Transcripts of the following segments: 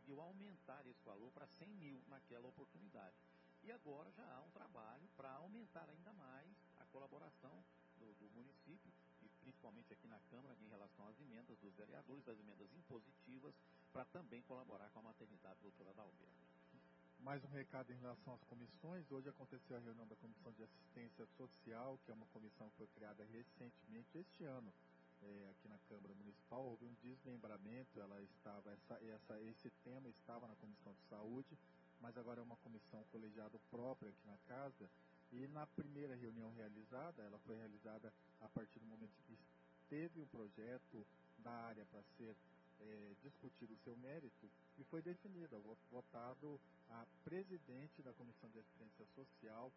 conseguiu aumentar esse valor para 100 mil naquela oportunidade. E agora já há um trabalho para aumentar ainda mais a colaboração do município, e principalmente aqui na Câmara, em relação às emendas dos vereadores, as emendas impositivas, para também colaborar com a maternidade doutora Adalberto. Mais um recado em relação às comissões. Hoje aconteceu a reunião da Comissão de Assistência Social, que é uma comissão que foi criada recentemente, este ano, aqui na Câmara Municipal. Houve um desmembramento, esse tema estava na Comissão de Saúde, mas agora é uma comissão colegiada própria aqui na casa. E na primeira reunião realizada, ela foi realizada a partir do momento que teve o projeto da área para ser discutido o seu mérito, e foi definida, votado a presidente da Comissão de Assistência Social,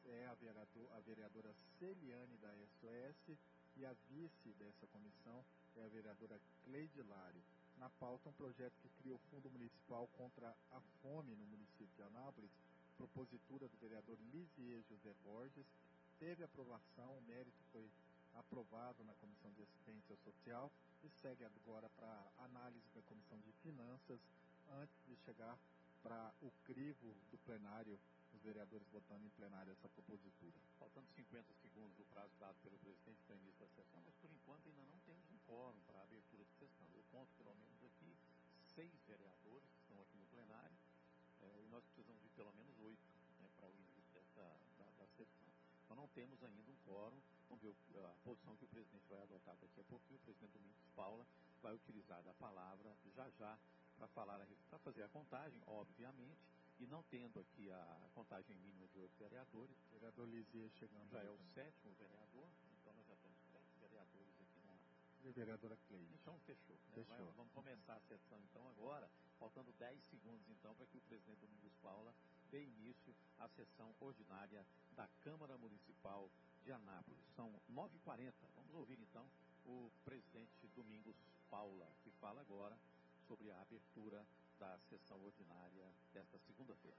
a vereadora Celiane da SOS, e a vice dessa comissão é a vereadora Cleide Lário. Na pauta, um projeto que cria o Fundo Municipal contra a Fome no município de Anápolis, propositura do vereador Lisier José Borges, teve aprovação, o mérito foi aprovado na Comissão de Assistência Social e segue agora para análise da Comissão de Finanças, antes de chegar para o crivo do plenário, os vereadores votando em plenário essa propositura. Faltando 50 segundos do prazo dado pelo presidente para início da sessão, mas por enquanto ainda não temos um quórum para a abertura de sessão. Eu conto pelo menos aqui 6 vereadores que estão aqui no plenário, e nós precisamos de pelo menos 8, para o início da sessão. Então não temos ainda um quórum. Vamos ver a posição que o presidente vai adotar daqui a pouquinho. O presidente Domingos Paula vai utilizar da palavra já para fazer a contagem, obviamente, e não tendo aqui a contagem mínima de 8 vereadores. O vereador Lisier chegando. Já é o 7º vereador, então nós já temos 3 vereadores aqui na... E a vereadora Cleide. Então fechou. Fechou. Vamos começar a sessão então agora, faltando 10 segundos então para que o presidente Domingos Paula dê início à sessão ordinária da Câmara Municipal de Anápolis. São 9h40. Vamos ouvir então o presidente Domingos Paula, que fala agora sobre a abertura da sessão ordinária desta segunda-feira.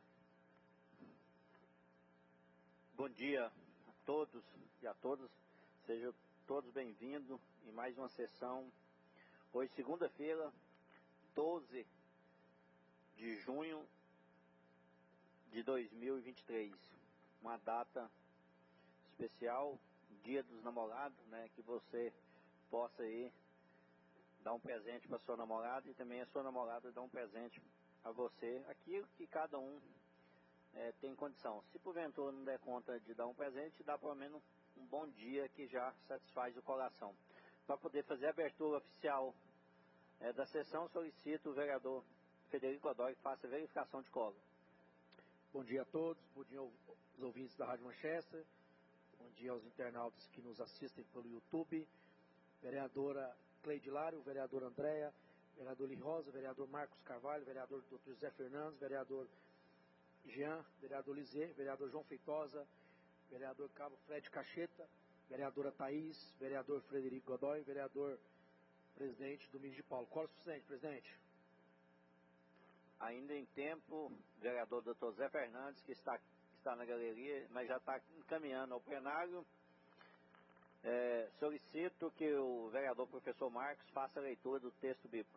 Bom dia a todos e a todas. Sejam todos bem-vindos em mais uma sessão. Hoje, segunda-feira, 12 de junho de 2023. Uma data especial, Dia dos Namorados, que você possa aí dar um presente para sua namorada e também a sua namorada dar um presente a você, aquilo que cada um tem condição. Se porventura não der conta de dar um presente, dá pelo menos um bom dia que já satisfaz o coração. Para poder fazer a abertura oficial da sessão, solicito o vereador Frederico Godoy que faça a verificação de quórum. Bom dia a todos, bom dia aos ouvintes da Rádio Manchester, bom dia aos internautas que nos assistem pelo YouTube, vereadora Cleide Lário, vereador Andréa, vereador Li Rosa, vereador Marcos Carvalho, vereador Dr. José Fernandes, vereador Jean, vereador Lisier, vereador João Feitosa, vereador Cabo Fred Cacheta, vereadora Thaís, vereador Frederico Godoy, vereador presidente Domingos de Paulo. Qual é o suficiente, presidente? Ainda em tempo, vereador Dr. Zé Fernandes, que está na galeria, mas já está encaminhando ao plenário. Solicito que o vereador professor Marcos faça a leitura do texto bíblico.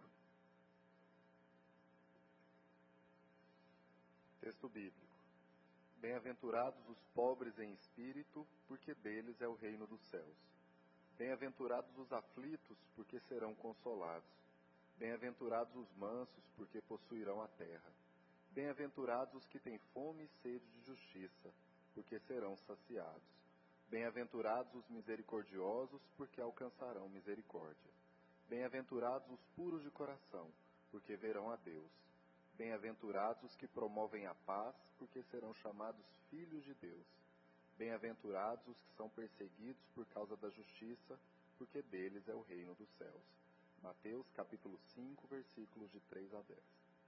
Texto bíblico. Bem-aventurados os pobres em espírito, porque deles é o reino dos céus. Bem-aventurados os aflitos, porque serão consolados. Bem-aventurados os mansos, porque possuirão a terra. Bem-aventurados os que têm fome e sede de justiça, porque serão saciados. Bem-aventurados os misericordiosos, porque alcançarão misericórdia. Bem-aventurados os puros de coração, porque verão a Deus. Bem-aventurados os que promovem a paz, porque serão chamados filhos de Deus. Bem-aventurados os que são perseguidos por causa da justiça, porque deles é o reino dos céus. Mateus capítulo 5, versículos de 3 a 10.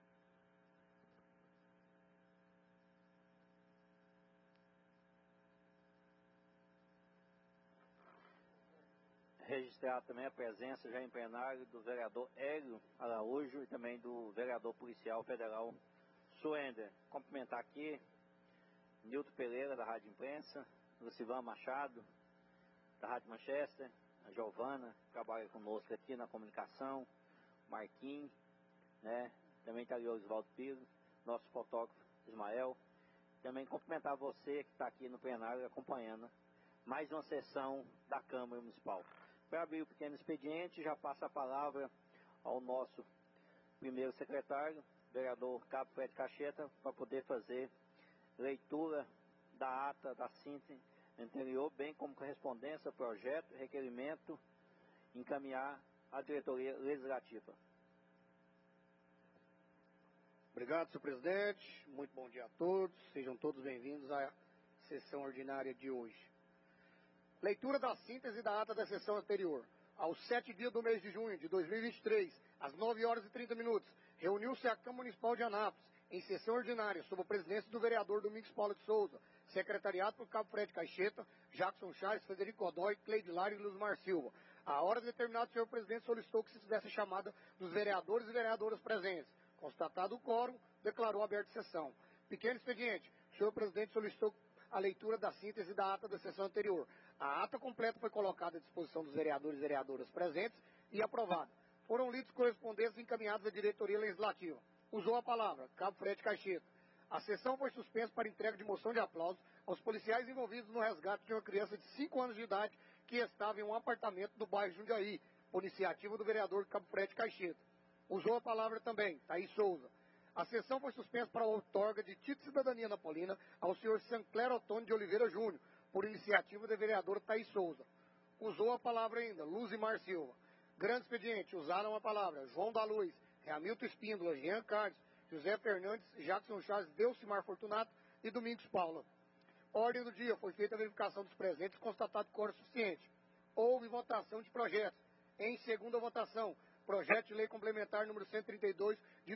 Registrar também a presença já em plenário do vereador Hélio Araújo e também do vereador policial federal Suender. Cumprimentar aqui Nilton Pereira da Rádio Imprensa, Lucivan Machado da Rádio Manchester, a Giovana, que trabalha conosco aqui na comunicação, Marquinhos, também está ali o Oswaldo Pires, nosso fotógrafo Ismael. Também cumprimentar você que está aqui no plenário acompanhando mais uma sessão da Câmara Municipal. Para abrir o pequeno expediente, já passa a palavra ao nosso primeiro secretário, vereador Cabo Fred Cacheta, para poder fazer leitura da ata da síntese anterior, bem como correspondência, projeto, requerimento, encaminhar à diretoria legislativa. Obrigado, senhor presidente. Muito bom dia a todos. Sejam todos bem-vindos à sessão ordinária de hoje. Leitura da síntese da ata da sessão anterior. Aos 7 dias do mês de junho de 2023, às 9 horas e 30 minutos, reuniu-se a Câmara Municipal de Anápolis, em sessão ordinária, sob a presidência do vereador Domingos Paulo de Souza, secretariado por Cabo Fred Caixeta, Jackson Chaves, Frederico Godoy, Cleide Lário e Luzmar Silva. A hora determinada, o senhor presidente solicitou que se fizesse a chamada dos vereadores e vereadoras presentes. Constatado o quórum, declarou aberta a sessão. Pequeno expediente, o senhor presidente solicitou a leitura da síntese da ata da sessão anterior. A ata completa foi colocada à disposição dos vereadores e vereadoras presentes e aprovada. Foram lidos correspondências encaminhados à diretoria legislativa. Usou a palavra Cabo Fred Caixeta. A sessão foi suspensa para entrega de moção de aplauso aos policiais envolvidos no resgate de uma criança de 5 anos de idade que estava em um apartamento do bairro Jundiaí, por iniciativa do vereador Cabo Fred Caixeta. Usou a palavra também Thaís Souza. A sessão foi suspensa para a outorga de título de cidadania napolina ao senhor Sancler Otônio de Oliveira Júnior, por iniciativa da vereadora Thaís Souza. Usou a palavra ainda Luzmar Silva. Grande expediente, usaram a palavra João da Luz, Hamilton Espíndola, Jean Carlos, José Fernandes, Jackson Chaves, Delcimar Fortunato e Domingos Paula. Ordem do dia, foi feita a verificação dos presentes, constatado quórum suficiente. Houve votação de projetos. Em segunda votação, projeto de lei complementar número 132 de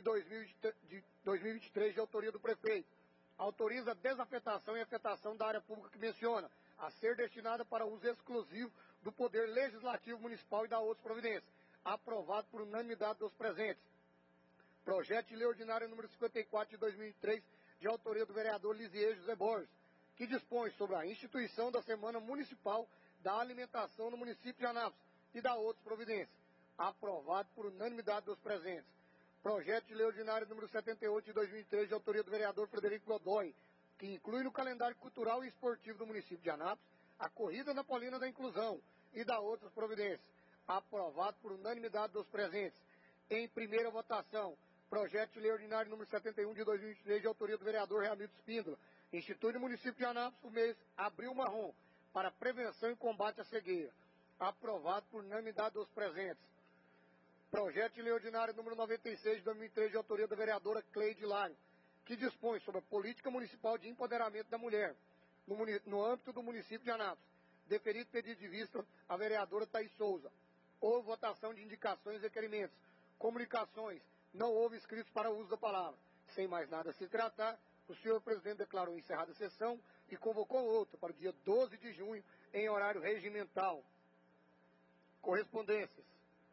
2023, de autoria do prefeito. Autoriza a desafetação e afetação da área pública que menciona, a ser destinada para uso exclusivo do Poder Legislativo Municipal e da outras providências. Aprovado por unanimidade dos presentes. Projeto de lei ordinário número 54 de 2003, de autoria do vereador Lisier José Borges, que dispõe sobre a instituição da Semana Municipal da Alimentação no município de Anápolis e da outras providências. Aprovado por unanimidade dos presentes. Projeto de lei ordinário número 78 de 2003, de autoria do vereador Frederico Godoy, que inclui no calendário cultural e esportivo do município de Anápolis a Corrida Napolina da Inclusão e da outras providências. Aprovado por unanimidade dos presentes. Em primeira votação, projeto de lei ordinário número 71 de 2023, de autoria do vereador Hamilton Espíndola, institui no município de Anápolis o mês Abril Marrom, para prevenção e combate à cegueira. Aprovado por unanimidade dos presentes. Projeto de lei ordinário número 96 de 2003, de autoria da vereadora Cleide Lário, que dispõe sobre a política municipal de empoderamento da mulher, no âmbito do município de Anápolis. Deferido pedido de vista à vereadora Thaís Souza. Houve votação de indicações e requerimentos. Comunicações. Não houve inscritos para o uso da palavra. Sem mais nada a se tratar, o senhor presidente declarou encerrada a sessão e convocou outra para o dia 12 de junho, em horário regimental. Correspondências.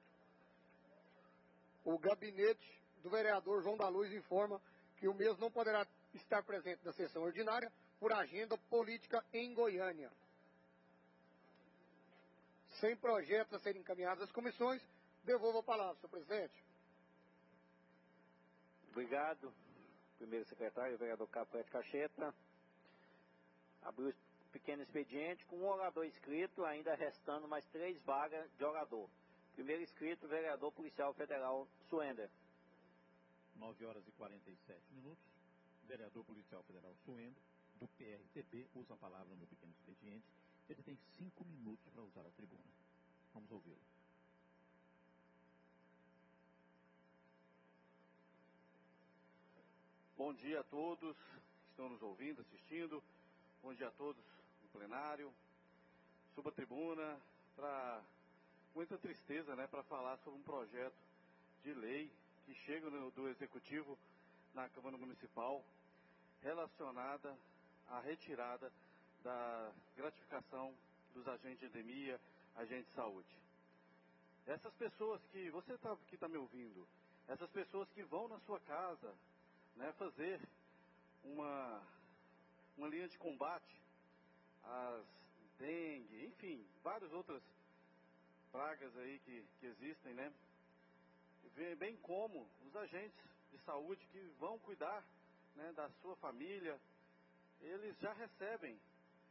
O gabinete do vereador João da Luz informa que o mesmo não poderá estar presente na sessão ordinária por agenda política em Goiânia. Sem projetos a serem encaminhados às comissões, devolvo a palavra, senhor presidente. Obrigado, primeiro secretário, vereador Cabo Fred Cacheta. Abriu o pequeno expediente com um orador inscrito, ainda restando mais 3 vagas de orador. Primeiro inscrito, vereador policial federal Suender. 9 horas e 47 minutos. Vereador policial federal Suender, do PRTB, usa a palavra no pequeno expediente. Ele tem 5 minutos para usar a tribuna. Vamos ouvi-lo. Bom dia a todos que estão nos ouvindo, assistindo. Bom dia a todos no plenário. Subo a tribuna para muita tristeza, para falar sobre um projeto de lei que chega do Executivo na Câmara Municipal relacionada à retirada da gratificação dos agentes de endemia, agentes de saúde. Essas pessoas que você que está me ouvindo, essas pessoas que vão na sua casa, fazer uma linha de combate às dengue, enfim, várias outras pragas aí que existem, bem como os agentes de saúde que vão cuidar, né, da sua família, eles já recebem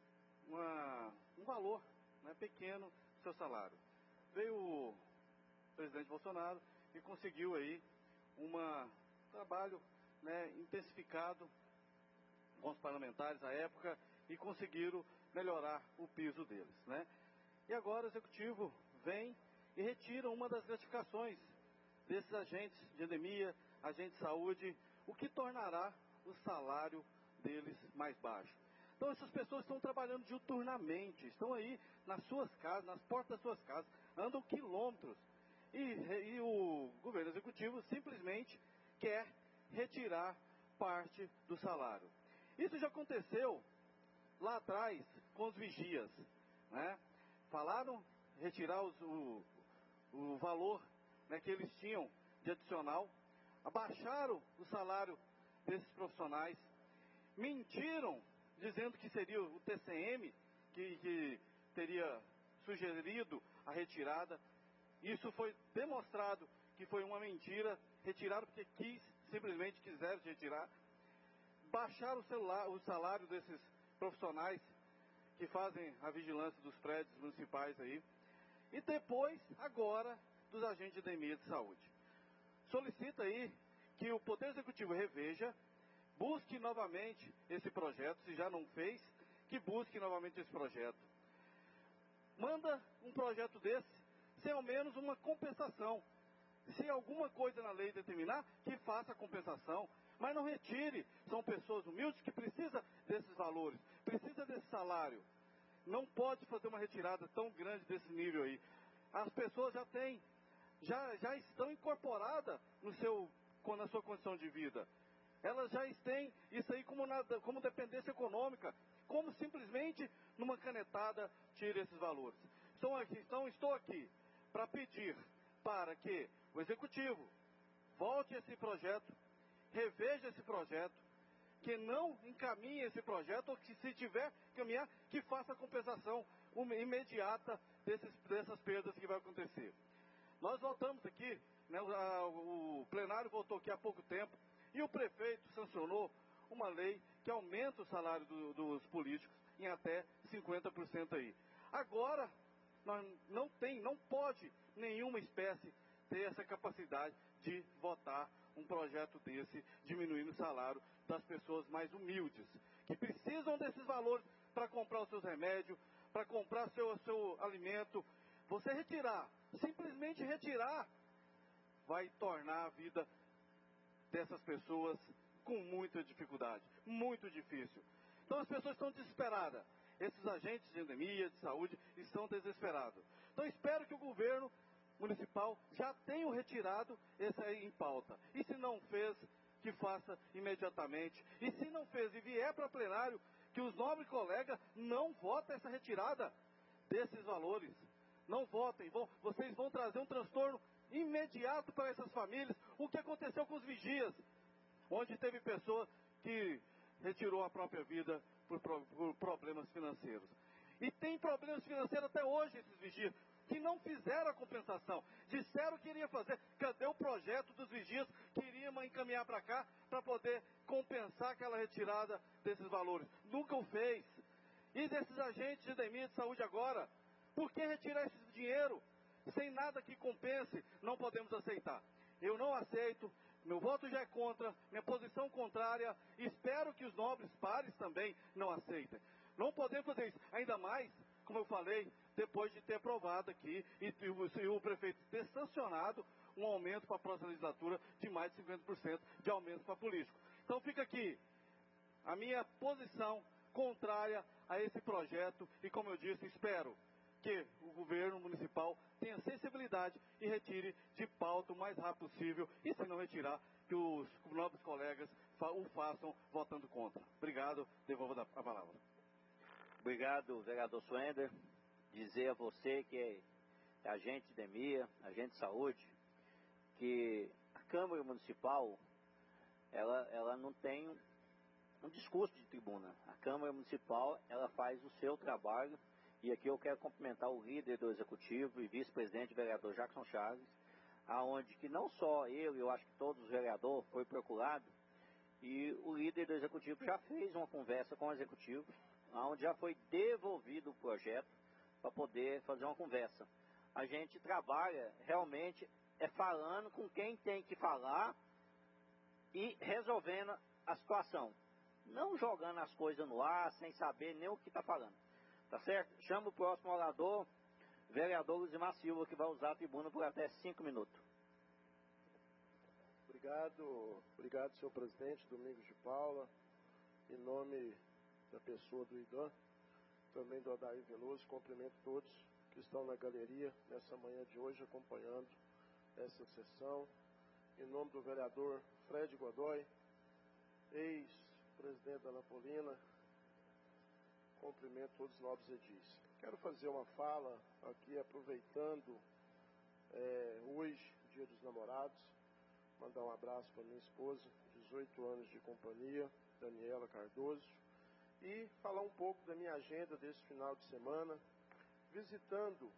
um valor, né, pequeno do seu salário. Veio o presidente Bolsonaro e conseguiu aí trabalho, né, intensificado com os parlamentares à época e conseguiram melhorar o piso deles, né? E agora o executivo vem e retira uma das gratificações desses agentes de endemia, agentes de saúde, o que tornará o salário deles mais baixo. Então essas pessoas estão trabalhando diuturnamente, estão aí nas suas casas, nas portas das suas casas, andam quilômetros. E o governo executivo simplesmente quer retirar parte do salário. Isso já aconteceu lá atrás com os vigias, né? Falaram retirar o valor, né, que eles tinham de adicional, abaixaram o salário desses profissionais, mentiram dizendo que seria o TCM que teria sugerido a retirada. Isso foi demonstrado que foi uma mentira, retiraram porque simplesmente quiseram retirar, baixaram o salário desses profissionais que fazem a vigilância dos prédios municipais aí, e depois, agora, dos agentes de endemia de saúde. Solicita aí que o Poder Executivo reveja, busque novamente esse projeto, se já não fez, que busque novamente esse projeto. Manda um projeto desse, sem ao menos uma compensação. Se alguma coisa na lei determinar, que faça a compensação, mas não retire. São pessoas humildes que precisam desses valores, precisam desse salário. Não pode fazer uma retirada tão grande desse nível aí. As pessoas já estão incorporadas na sua condição de vida. Elas já têm isso aí como dependência econômica, como simplesmente numa canetada tire esses valores. Estou aqui para pedir para que o Executivo volte esse projeto, reveja esse projeto, que não encaminhe esse projeto, ou que se tiver que encaminhar, que faça a compensação imediata dessas perdas que vai acontecer. Nós voltamos aqui, né, o plenário voltou aqui há pouco tempo, e o prefeito sancionou uma lei que aumenta o salário dos políticos em até 50% aí. Agora, não pode nenhuma espécie ter essa capacidade de votar um projeto desse, diminuindo o salário das pessoas mais humildes, que precisam desses valores para comprar os seus remédios, para comprar seu alimento. Você retirar, simplesmente retirar, vai tornar a vida dessas pessoas com muita dificuldade, muito difícil. Então as pessoas estão desesperadas. Esses agentes de endemia, de saúde, estão desesperados. Então espero que o governo municipal já tenha retirado esse aí em pauta. E se não fez, que faça imediatamente. E se não fez e vier para plenário, que os nobres colegas não votem essa retirada desses valores. Não votem. Vocês vão trazer um transtorno imediato para essas famílias. O que aconteceu com os vigias, onde teve pessoa que retirou a própria vida por problemas financeiros. E tem problemas financeiros até hoje esses vigias, que não fizeram a compensação. Disseram que iria fazer. Cadê o projeto dos vigias que iriam encaminhar para cá para poder compensar aquela retirada desses valores? Nunca o fez. E desses agentes de endemia de saúde agora? Por que retirar esse dinheiro sem nada que compense? Não podemos aceitar. Eu não aceito. Meu voto já é contra, minha posição contrária. Espero que os nobres pares também não aceitem. Não podemos fazer isso. Ainda mais, como eu falei, depois de ter aprovado aqui e o prefeito ter sancionado um aumento para a próxima legislatura de mais de 50% de aumento para político. Então fica aqui a minha posição contrária a esse projeto e, como eu disse, espero que o governo municipal tenha sensibilidade e retire de pauta o mais rápido possível, e se não retirar, que os nobres colegas o façam votando contra. Obrigado, devolvo a palavra. Obrigado, vereador Suender. Dizer a você que é agente de endemia, agente de saúde, que a Câmara Municipal, ela não tem um discurso de tribuna. A Câmara Municipal, ela faz o seu trabalho. E aqui eu quero cumprimentar o líder do Executivo e vice-presidente, vereador Jackson Chaves, aonde que não só eu acho que todos os vereadores foi procurado, e o líder do executivo já fez uma conversa com o executivo, onde já foi devolvido o projeto para poder fazer uma conversa. A gente trabalha realmente falando com quem tem que falar e resolvendo a situação. Não jogando as coisas no ar, sem saber nem o que está falando. Tá certo? Chama o próximo orador, vereador Luzimar Silva, que vai usar a tribuna por até 5 minutos. Obrigado, senhor presidente, Domingos de Paula, em nome da pessoa do Idan, também do Adair Veloso, cumprimento todos que estão na galeria nessa manhã de hoje acompanhando essa sessão, em nome do vereador Fred Godoy, ex-presidente da Napolina, cumprimento todos os nobres edis. Quero fazer uma fala aqui aproveitando hoje, Dia dos Namorados, mandar um abraço para minha esposa, 18 anos de companhia, Daniela Cardoso, e falar um pouco da minha agenda desse final de semana, visitando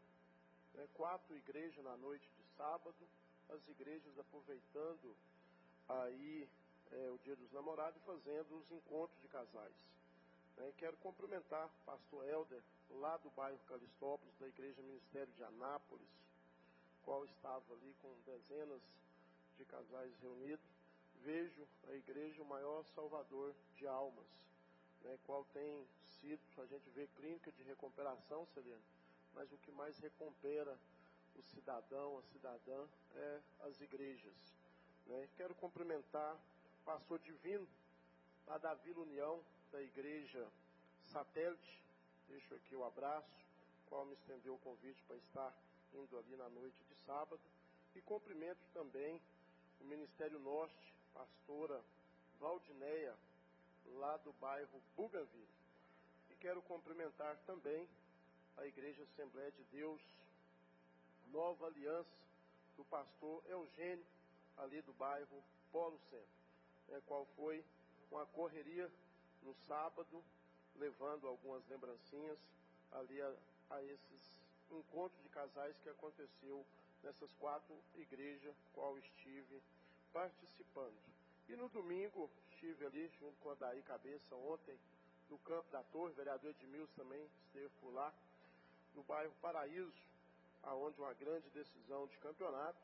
4 igrejas na noite de sábado, as igrejas aproveitando aí o Dia dos Namorados e fazendo os encontros de casais. Quero cumprimentar o pastor Helder, lá do bairro Calistópolis, da Igreja Ministério de Anápolis, qual estava ali com dezenas de casais reunidos. Vejo a igreja o maior salvador de almas, qual tem sido, a gente vê clínica de recuperação, Celene, mas o que mais recupera o cidadão, a cidadã, é as igrejas. Quero cumprimentar o pastor Divino, lá da Vila União, da igreja Satélite, deixo aqui o abraço, qual me estendeu o convite para estar indo ali na noite de sábado, e cumprimento também o Ministério Norte, pastora Valdineia, lá do bairro Bougainville. E quero cumprimentar também a Igreja Assembleia de Deus, Nova Aliança, do pastor Eugênio, ali do bairro Polo Centro, qual foi uma correria no sábado, levando algumas lembrancinhas ali a esses encontros de casais que aconteceu nessas 4 igrejas, qual estive participando. E no domingo, estive ali junto com a Daí Cabeça ontem, no Campo da Torre, o vereador Edmilson também esteve por lá, no bairro Paraíso, aonde uma grande decisão de campeonato,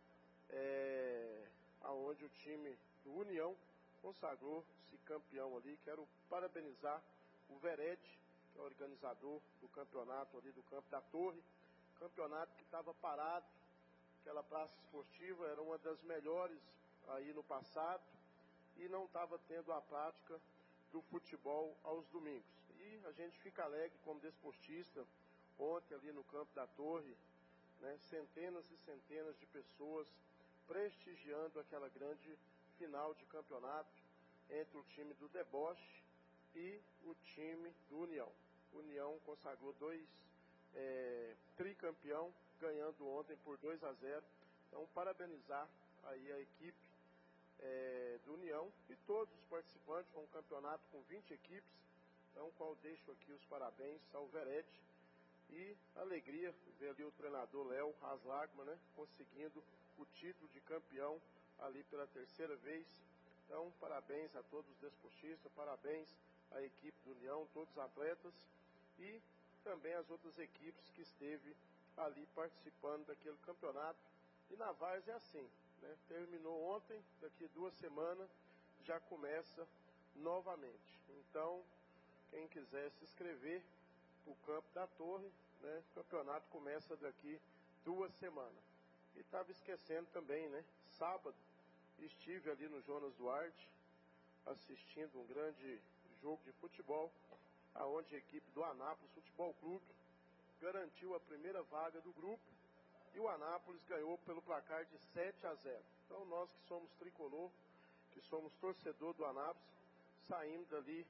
aonde o time do União consagrou-se campeão ali. Quero parabenizar o Vered, que é o organizador do campeonato ali do Campo da Torre, campeonato que estava parado, aquela praça esportiva era uma das melhores aí no passado e não estava tendo a prática do futebol aos domingos. E a gente fica alegre como desportista, ontem ali no Campo da Torre, centenas e centenas de pessoas prestigiando aquela grande final de campeonato entre o time do Deboche e o time do União. O União consagrou 2 tricampeão, ganhando ontem por 2-0. Então, parabenizar aí a equipe do União e todos os participantes. Foi um campeonato com 20 equipes, então qual deixo aqui os parabéns ao Verete e alegria ver ali o treinador Léo Haslagman, conseguindo o título de campeão ali pela 3ª vez. Então, parabéns a todos os desportistas, parabéns à equipe do União, todos os atletas e também as outras equipes que esteve ali participando daquele campeonato. E na Várzea é assim, terminou ontem, daqui 2 semanas já começa novamente. Então, quem quiser se inscrever para o Campo da Torre, o campeonato começa daqui 2 semanas. E estava esquecendo também, sábado estive ali no Jonas Duarte, assistindo um grande jogo de futebol, aonde a equipe do Anápolis Futebol Clube garantiu a primeira vaga do grupo e o Anápolis ganhou pelo placar de 7-0. Então nós que somos tricolor, que somos torcedor do Anápolis, saímos dali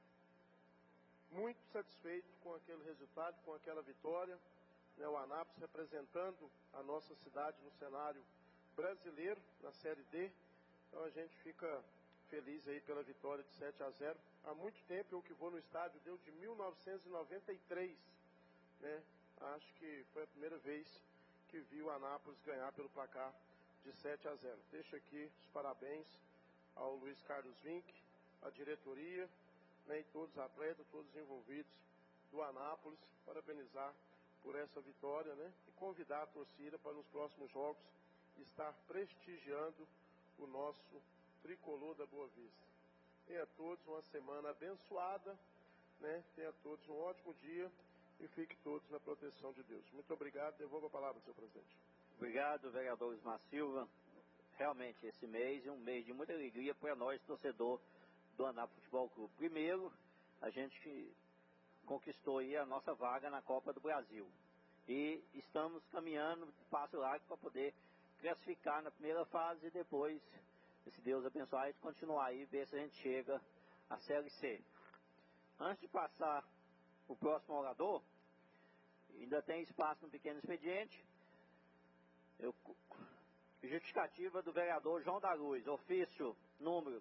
muito satisfeitos com aquele resultado, com aquela vitória, o Anápolis representando a nossa cidade no cenário brasileiro, na Série D. Então a gente fica feliz aí pela vitória de 7-0. Há muito tempo eu que vou no estádio, deu de 1993, Acho que foi a primeira vez que viu a Anápolis ganhar pelo placar de 7-0. Deixo aqui os parabéns ao Luiz Carlos Vinck, à diretoria, né, e todos os atletas, todos os envolvidos do Anápolis, parabenizar por essa vitória, né, e convidar a torcida para nos próximos jogos estar prestigiando o nosso tricolor da Boa Vista. Tenha todos uma semana abençoada, né, tenha todos um ótimo dia e fiquem todos na proteção de Deus. Muito obrigado, devolvo a palavra, senhor presidente. Obrigado, vereador Ismar Silva. Realmente, esse mês é um mês de muita alegria para nós, torcedor do Anápolis Futebol Clube. Primeiro, a gente conquistou aí a nossa vaga na Copa do Brasil. E estamos caminhando de passo largo para poder classificar na primeira fase e depois, se Deus abençoar, a gente continuar aí e ver se a gente chega à Série C. Antes de passar o próximo orador, ainda tem espaço no pequeno expediente. Justificativa do vereador João da Luz, ofício número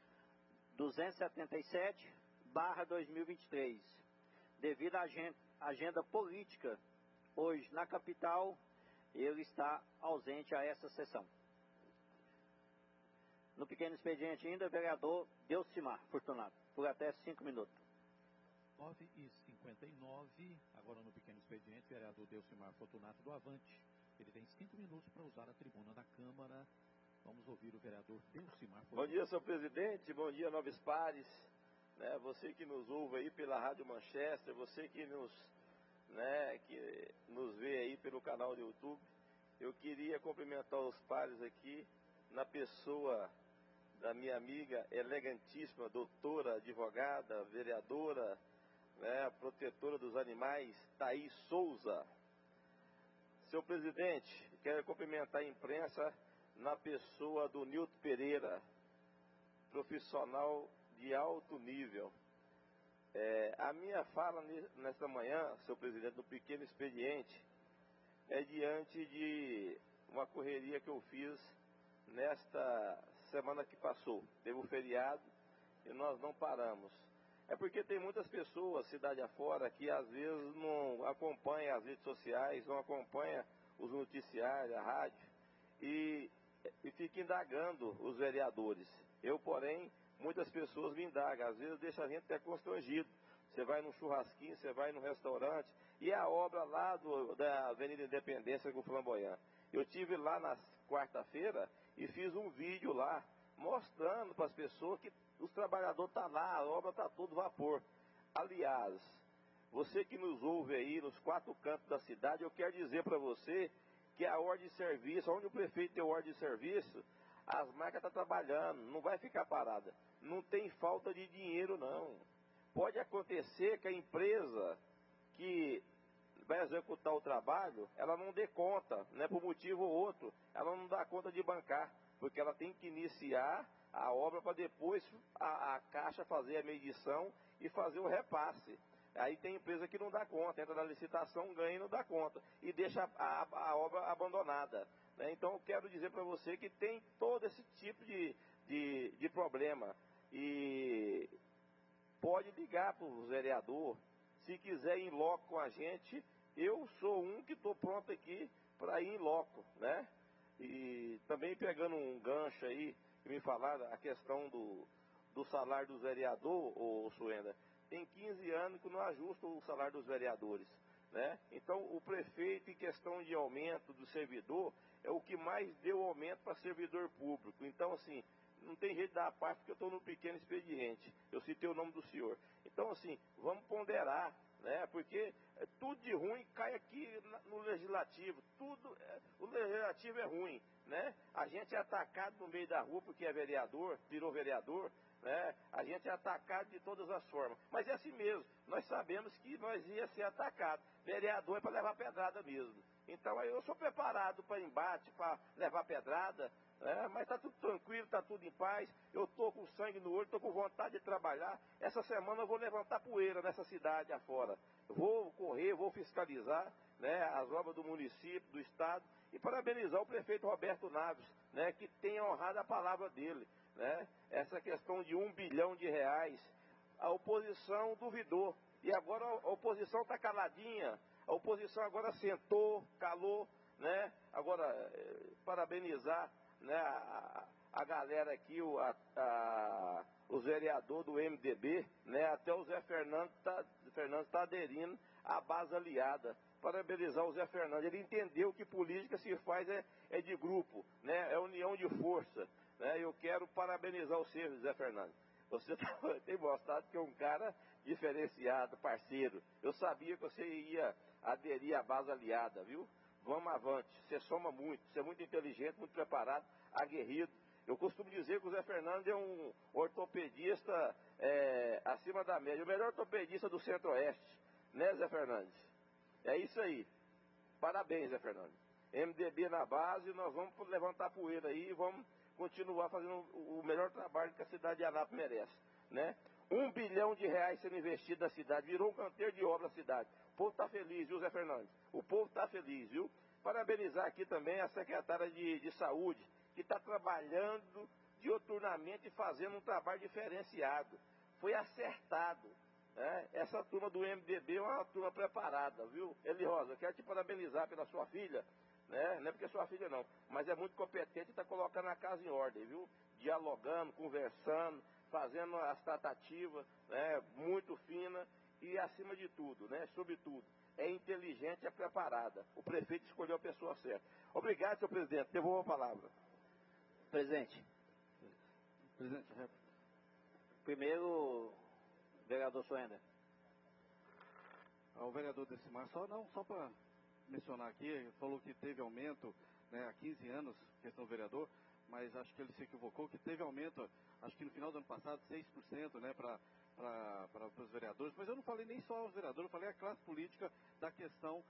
277/2023. Devido à agenda política hoje na capital, ele está ausente a essa sessão. No pequeno expediente ainda, vereador Delcimar Fortunato, por até 5 minutos. 9h59, agora no pequeno expediente, vereador Delcimar Fortunato do Avante. Ele tem 5 minutos para usar a tribuna da Câmara. Vamos ouvir o vereador Delcimar Fortunato. Bom dia, senhor presidente. Bom dia, nobres pares. Né, você que nos ouve aí pela Rádio Manchester, você que nos vê aí pelo canal do YouTube. Eu queria cumprimentar os pares aqui, na pessoa da minha amiga elegantíssima, doutora, advogada, vereadora, né, protetora dos animais, Thaís Souza. Senhor presidente, quero cumprimentar a imprensa na pessoa do Nilton Pereira, profissional de alto nível. A minha fala nesta manhã, senhor presidente, do pequeno expediente, é diante de uma correria que eu fiz nesta semana que passou. Teve um feriado e nós não paramos. É porque tem muitas pessoas, cidade afora, que às vezes não acompanham as redes sociais, não acompanham os noticiários, a rádio, e fica indagando os vereadores. Eu, porém, muitas pessoas me indagam, às vezes deixa a gente até constrangido. Você vai num churrasquinho, você vai num restaurante, e a obra lá da Avenida Independência com o Flamboyant. Eu tive lá na quarta-feira e fiz um vídeo lá, mostrando para as pessoas que os trabalhadores estão lá, a obra está todo vapor. Aliás, você que nos ouve aí nos 4 cantos da cidade, eu quero dizer para você que a ordem de serviço, onde o prefeito tem ordem de serviço, as marcas estão trabalhando, não vai ficar parada. Não tem falta de dinheiro, não. Pode acontecer que a empresa que vai executar o trabalho, ela não dê conta, né, por motivo ou outro, ela não dá conta de bancar, porque ela tem que iniciar a obra para depois a Caixa fazer a medição e fazer o repasse. Aí tem empresa que não dá conta, entra na licitação, ganha e não dá conta, e deixa a obra abandonada. Né? Então eu quero dizer para você que tem todo esse tipo de problema. E pode ligar para o vereador, se quiser ir em loco com a gente, eu sou um que estou pronto aqui para ir em loco, né? E também pegando um gancho aí, que me falaram a questão do salário dos vereadores, ô Suenda, tem 15 anos que não ajusta o salário dos vereadores, né? Então o prefeito, em questão de aumento do servidor, é o que mais deu aumento para servidor público. Então assim, não tem jeito de dar a parte porque eu estou no pequeno expediente. Eu citei o nome do senhor. Então, assim, vamos ponderar, né? Porque tudo de ruim cai aqui no legislativo. O legislativo é ruim, né? A gente é atacado no meio da rua porque é vereador, virou vereador, né? A gente é atacado de todas as formas. Mas é assim mesmo. Nós sabemos que nós ia ser atacado. Vereador é para levar pedrada mesmo. Então, eu sou preparado para embate, para levar pedrada. Mas está tudo tranquilo, está tudo em paz. Eu estou com sangue no olho, estou com vontade de trabalhar. Essa semana eu vou levantar poeira nessa cidade afora. Vou correr, vou fiscalizar, né, as obras do município, do estado, e parabenizar o prefeito Roberto Naves, né, que tem honrado a palavra dele. Né, essa questão de R$1 bilhão, a oposição duvidou. E agora a oposição está caladinha. A oposição agora sentou, calou. né? Agora, parabenizar, né, a galera aqui, os vereadores do MDB, né? Até o Zé Fernandes está aderindo à base aliada. Parabenizar o Zé Fernandes. Ele entendeu que política se faz é de grupo, né? É união de força, né? Eu quero parabenizar o senhor, Zé Fernandes. Você tem mostrado que é um cara diferenciado, parceiro. Eu sabia que você ia aderir à base aliada, viu? Vamos avante. Você soma muito, você é muito inteligente, muito preparado, aguerrido. Eu costumo dizer que o Zé Fernandes é um ortopedista acima da média, o melhor ortopedista do Centro-Oeste, né, Zé Fernandes? É isso aí. Parabéns, Zé Fernandes. MDB na base, nós vamos levantar poeira aí e vamos continuar fazendo o melhor trabalho que a cidade de Anápolis merece, né? R$1 bilhão sendo investido na cidade, virou um canteiro de obra na cidade. O povo está feliz, viu, Zé Fernandes? O povo está feliz, viu? Parabenizar aqui também a secretária de Saúde, que está trabalhando dioturnamente e fazendo um trabalho diferenciado. Foi acertado, né? Essa turma do MDB é uma turma preparada, viu? Eli Rosa, quero te parabenizar pela sua filha, né? Não é porque é sua filha não, mas é muito competente e está colocando a casa em ordem, viu? Dialogando, conversando, fazendo as tratativas, né? Muito fina e acima de tudo, né? Sobretudo, é inteligente e é preparada. O prefeito escolheu a pessoa certa. Obrigado, senhor presidente. Devolvo a palavra. Presidente. Primeiro, vereador Suenda. O vereador Decimar, só para mencionar aqui, ele falou que teve aumento, né, há 15 anos, questão do vereador, mas acho que ele se equivocou, que teve aumento, acho que no final do ano passado, 6%, né, para os vereadores, mas eu não falei nem só aos vereadores, eu falei a classe política da questão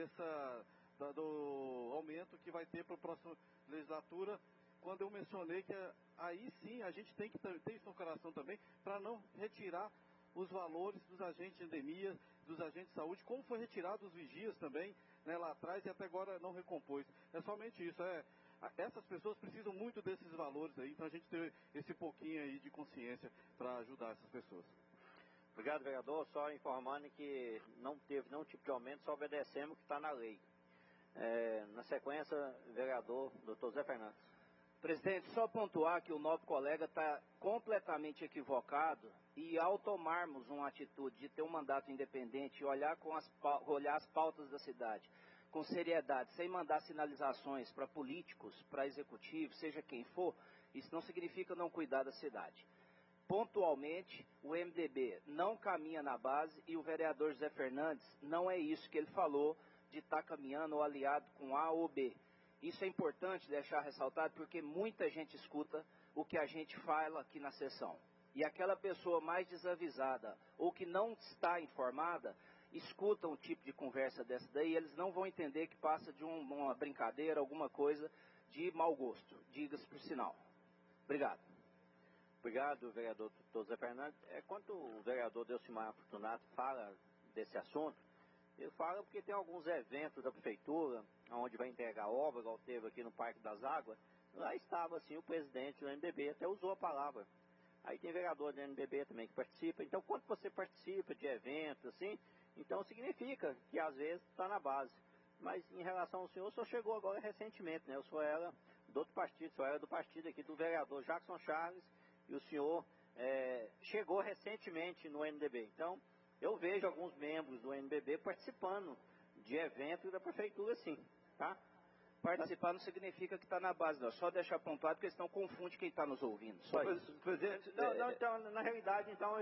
do aumento que vai ter para a próxima legislatura, quando eu mencionei que aí sim a gente tem que ter isso no coração também, para não retirar os valores dos agentes de endemia, dos agentes de saúde, como foi retirado os vigias também, né, lá atrás e até agora não recompôs. É somente isso, essas pessoas precisam muito desses valores aí, então a gente tem esse pouquinho aí de consciência para ajudar essas pessoas. Obrigado, vereador. Só informando que não teve nenhum tipo de aumento, só obedecemos o que está na lei. Na sequência, vereador Dr. Zé Fernandes. Presidente, só pontuar que o nosso colega está completamente equivocado e ao tomarmos uma atitude de ter um mandato independente e olhar as pautas da cidade com seriedade, sem mandar sinalizações para políticos, para executivos, seja quem for, isso não significa não cuidar da cidade. Pontualmente, o MDB não caminha na base e o vereador José Fernandes não é isso que ele falou de estar caminhando ou aliado com A ou B. Isso é importante deixar ressaltado porque muita gente escuta o que a gente fala aqui na sessão. E aquela pessoa mais desavisada ou que não está informada, escuta um tipo de conversa dessa daí e eles não vão entender que passa de uma brincadeira, alguma coisa de mau gosto. Diga-se por sinal. Obrigado. Obrigado, vereador José Fernandes. Quando o vereador Delcimar Fortunato fala desse assunto, ele fala porque tem alguns eventos da prefeitura, onde vai entregar obra, igual teve aqui no Parque das Águas, lá estava assim o presidente do MDB, até usou a palavra. Aí tem vereador do MDB também que participa. Então, quando você participa de eventos assim, então significa que às vezes está na base. Mas em relação ao senhor, o senhor chegou agora recentemente, né? O senhor era do outro partido, o senhor era do partido aqui do vereador Jackson Charles, e o senhor chegou recentemente no MDB. Então, eu vejo alguns membros do MDB participando de eventos da prefeitura, sim, tá? Participar não significa que está na base, não. Só deixar pontuado, porque senão confunde quem está nos ouvindo. Só isso. Presidente, então, na realidade, então,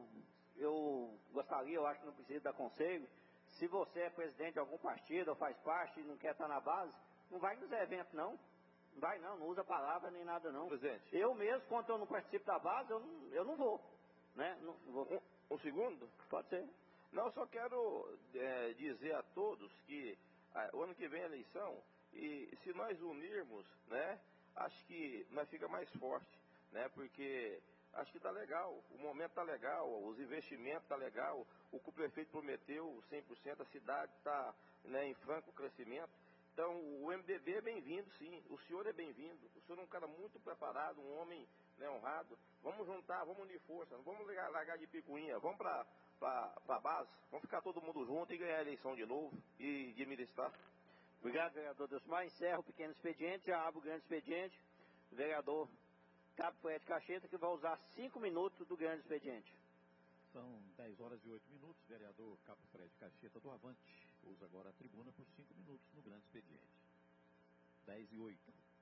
eu gostaria, eu acho que não precisa dar conselho, se você é presidente de algum partido ou faz parte e não quer estar na base, não vai nos eventos, não. Não vai, não usa palavra nem nada, não. Presidente. Eu mesmo, quando eu não participo da base, eu não vou, né? Não vou. Um segundo? Pode ser. Não, eu só quero dizer a todos que o ano que vem é eleição e se nós unirmos, né, acho que nós fica mais forte, né, porque acho que tá legal, o momento tá legal, os investimentos tá legal, o que o prefeito prometeu, 100%, a cidade tá, né, em franco crescimento. Então, o MDB é bem-vindo, sim. O senhor é bem-vindo. O senhor é um cara muito preparado, um homem, né, honrado. Vamos juntar, vamos unir força, não vamos largar de picuinha, vamos para a base, vamos ficar todo mundo junto e ganhar a eleição de novo e administrar. Obrigado, vereador Delcimar. Encerro o pequeno expediente, já abro o grande expediente. O vereador Cabo Fred Cacheta, que vai usar 5 minutos do grande expediente. São 10 horas e 8 minutos. Vereador Cabo Fred Cacheta do Avante usa agora a tribuna por 5 minutos no grande expediente. 10 e 8.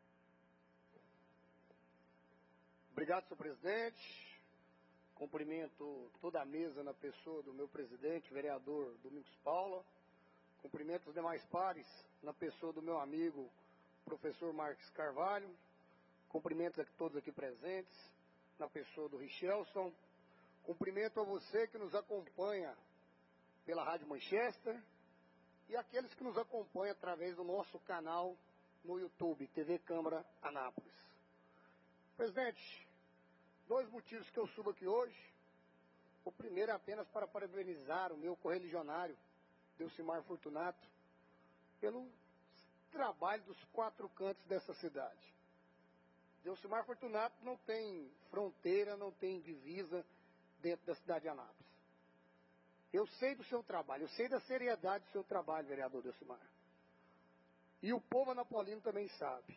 Obrigado, senhor presidente. Cumprimento toda a mesa na pessoa do meu presidente, vereador Domingos Paula. Cumprimento os demais pares na pessoa do meu amigo, professor Marcos Carvalho. Cumprimento a todos aqui presentes, na pessoa do Richelson. Cumprimento a você que nos acompanha pela Rádio Manchester e aqueles que nos acompanham através do nosso canal no YouTube, TV Câmara Anápolis. Presidente, 2 motivos que eu subo aqui hoje. O primeiro é apenas para parabenizar o meu correligionário, Delcimar Fortunato, pelo trabalho dos 4 cantos dessa cidade. Delcimar Fortunato não tem fronteira, não tem divisa dentro da cidade de Anápolis. Eu sei do seu trabalho, eu sei da seriedade do seu trabalho, vereador Delcimar. E o povo anapolino também sabe.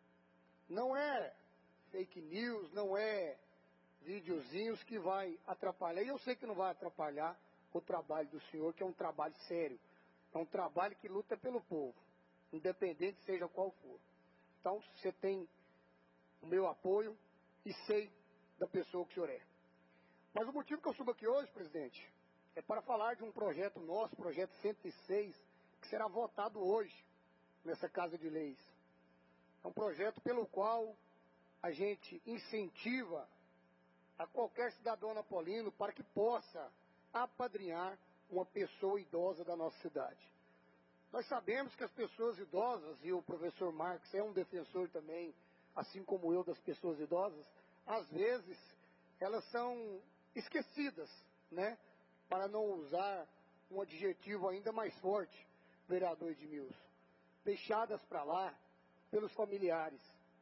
Não é fake news, não é videozinhos que vai atrapalhar. E eu sei que não vai atrapalhar o trabalho do senhor, que é um trabalho sério. É um trabalho que luta pelo povo, independente seja qual for. Então, você tem o meu apoio e sei da pessoa que o senhor é. Mas o motivo que eu subo aqui hoje, presidente, é para falar de um projeto nosso, projeto 106, que será votado hoje nessa Casa de Leis. É um projeto pelo qual a gente incentiva a qualquer cidadão anapolino para que possa apadrinhar uma pessoa idosa da nossa cidade. Nós sabemos que as pessoas idosas, e o professor Marcos é um defensor também, assim como eu, das pessoas idosas, às vezes elas são esquecidas, né? Para não usar um adjetivo ainda mais forte, vereador Edmilson. Deixadas para lá pelos familiares.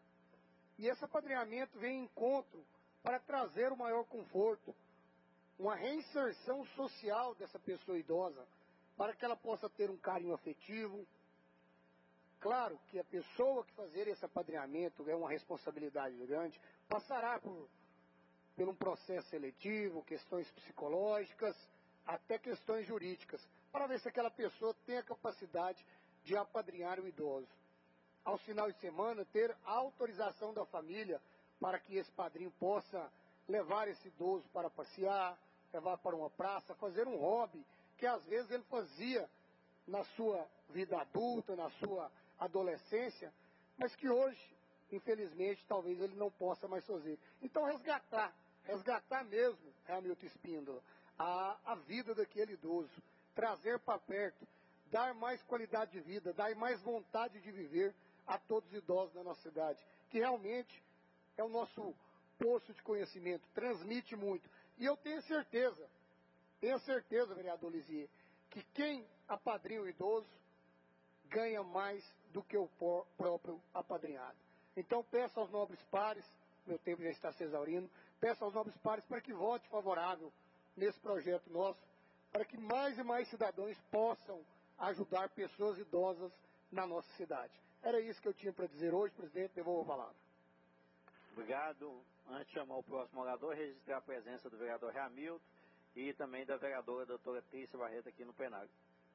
E esse apadrinhamento vem em encontro para trazer o maior conforto, uma reinserção social dessa pessoa idosa, para que ela possa ter um carinho afetivo. Claro que a pessoa que fazer esse apadrinhamento é uma responsabilidade grande, passará por um processo seletivo, questões psicológicas, até questões jurídicas, para ver se aquela pessoa tem a capacidade de apadrinhar o idoso. Aos finais de semana, ter autorização da família para que esse padrinho possa levar esse idoso para passear, levar para uma praça, fazer um hobby que às vezes ele fazia na sua vida adulta, na sua adolescência, mas que hoje, infelizmente, talvez ele não possa mais fazer. Então resgatar mesmo, Hamilton Espíndola, a vida daquele idoso, trazer para perto, dar mais qualidade de vida, dar mais vontade de viver a todos os idosos da nossa cidade, que realmente é o nosso poço de conhecimento, transmite muito. E eu tenho certeza, vereador Lisier, que quem apadrinha o idoso ganha mais do que o próprio apadrinhado. Então peço aos nobres pares, meu tempo já está se exaurindo, peço aos nobres pares para que vote favorável nesse projeto nosso, para que mais e mais cidadãos possam ajudar pessoas idosas na nossa cidade. Era isso que eu tinha para dizer hoje, presidente, devolvo a palavra. Obrigado. Antes de chamar o próximo orador, registrar a presença do vereador Hamilton e também da vereadora doutora Trícia Barreto aqui no plenário.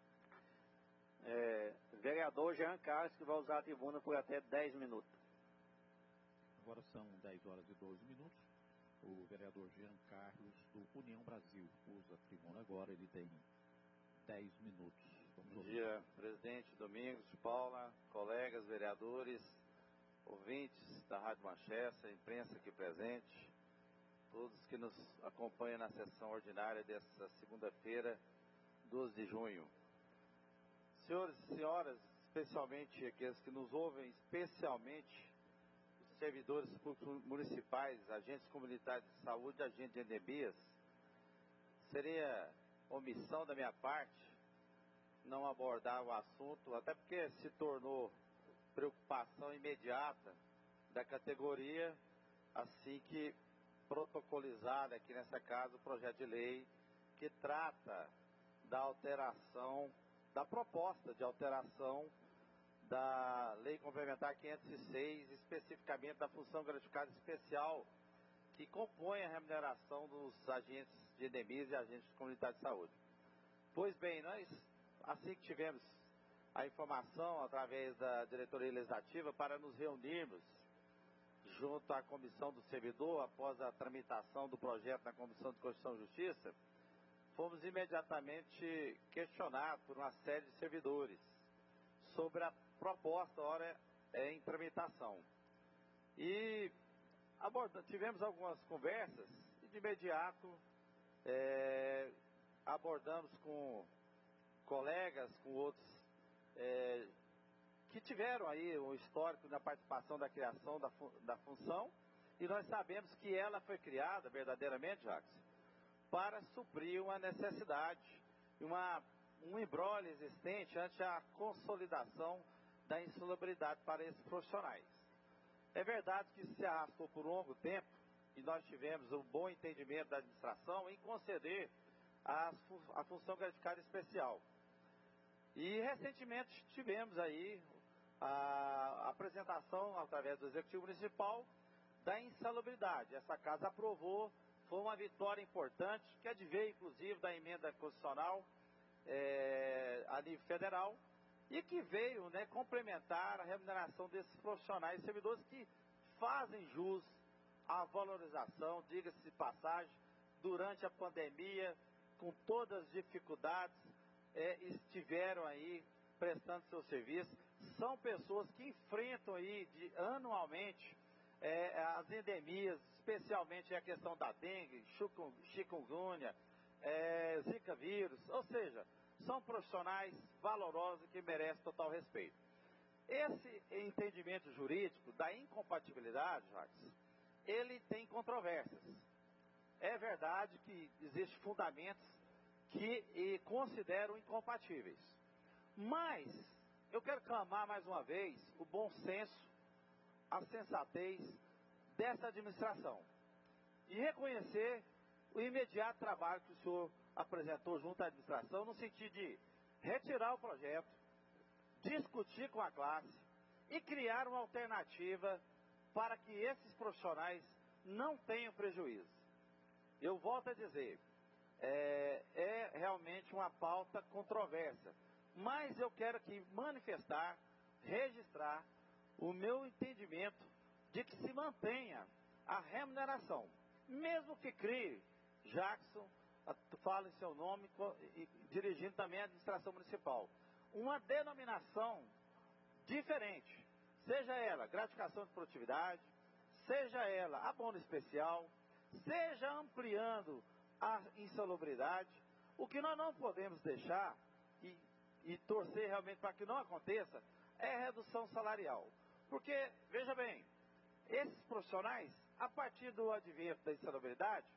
Vereador Jean Carlos, que vai usar a tribuna por até 10 minutos. Agora são 10 horas e 12 minutos. O vereador Jean Carlos, do União Brasil, usa a tribuna agora, ele tem 10 minutos. Bom dia, presidente Domingos, Paula, colegas, vereadores, ouvintes da Rádio Manchester, imprensa aqui presente, todos que nos acompanham na sessão ordinária desta segunda-feira, 12 de junho. Senhores e senhoras, especialmente aqueles que nos ouvem, especialmente os servidores públicos municipais, agentes comunitários de saúde, agentes de endemias, seria omissão da minha parte não abordar o assunto, até porque se tornou preocupação imediata da categoria, assim que protocolizado aqui nessa casa o projeto de lei que trata da alteração, da proposta de alteração da Lei Complementar 506, especificamente da função gratificada especial que compõe a remuneração dos agentes de endemias e agentes de comunidade de saúde. Pois bem, nós, assim que tivemos a informação através da diretoria legislativa para nos reunirmos junto à Comissão do Servidor, após a tramitação do projeto na Comissão de Constituição e Justiça, fomos imediatamente questionados por uma série de servidores sobre a proposta ora em tramitação. E tivemos algumas conversas e de imediato abordamos com colegas, com outros que tiveram aí um histórico na participação da criação da função, e nós sabemos que ela foi criada verdadeiramente, Jacques, para suprir uma necessidade, um imbróglio existente ante a consolidação da insalubridade para esses profissionais. É verdade que se arrastou por um longo tempo e nós tivemos um bom entendimento da administração em conceder a função gratificada especial. E recentemente tivemos aí a apresentação através do Executivo Municipal da insalubridade. Essa casa aprovou, foi uma vitória importante que adveio inclusive da emenda constitucional a nível federal e que veio complementar a remuneração desses profissionais e servidores que fazem jus à valorização, diga-se de passagem, durante a pandemia, com todas as dificuldades, estiveram aí prestando seu serviço. São pessoas que enfrentam aí anualmente as endemias, especialmente a questão da dengue, chikungunya, zika vírus, ou seja, são profissionais valorosos que merecem total respeito. Esse entendimento jurídico da incompatibilidade, Jacques, ele tem controvérsias. É verdade que existem fundamentos que consideram incompatíveis. Mas eu quero clamar mais uma vez o bom senso, a sensatez dessa administração e reconhecer o imediato trabalho que o senhor apresentou junto à administração no sentido de retirar o projeto, discutir com a classe e criar uma alternativa para que esses profissionais não tenham prejuízo. Eu volto a dizer, é realmente uma pauta controversa, mas eu quero aqui manifestar, registrar o meu entendimento de que se mantenha a remuneração, mesmo que crie, Jackson, fala em seu nome, dirigindo também a administração municipal, uma denominação diferente, seja ela gratificação de produtividade, seja ela abono especial, seja ampliando a insalubridade. O que nós não podemos deixar e torcer realmente para que não aconteça é redução salarial. Porque, veja bem, esses profissionais, a partir do advento da insalubridade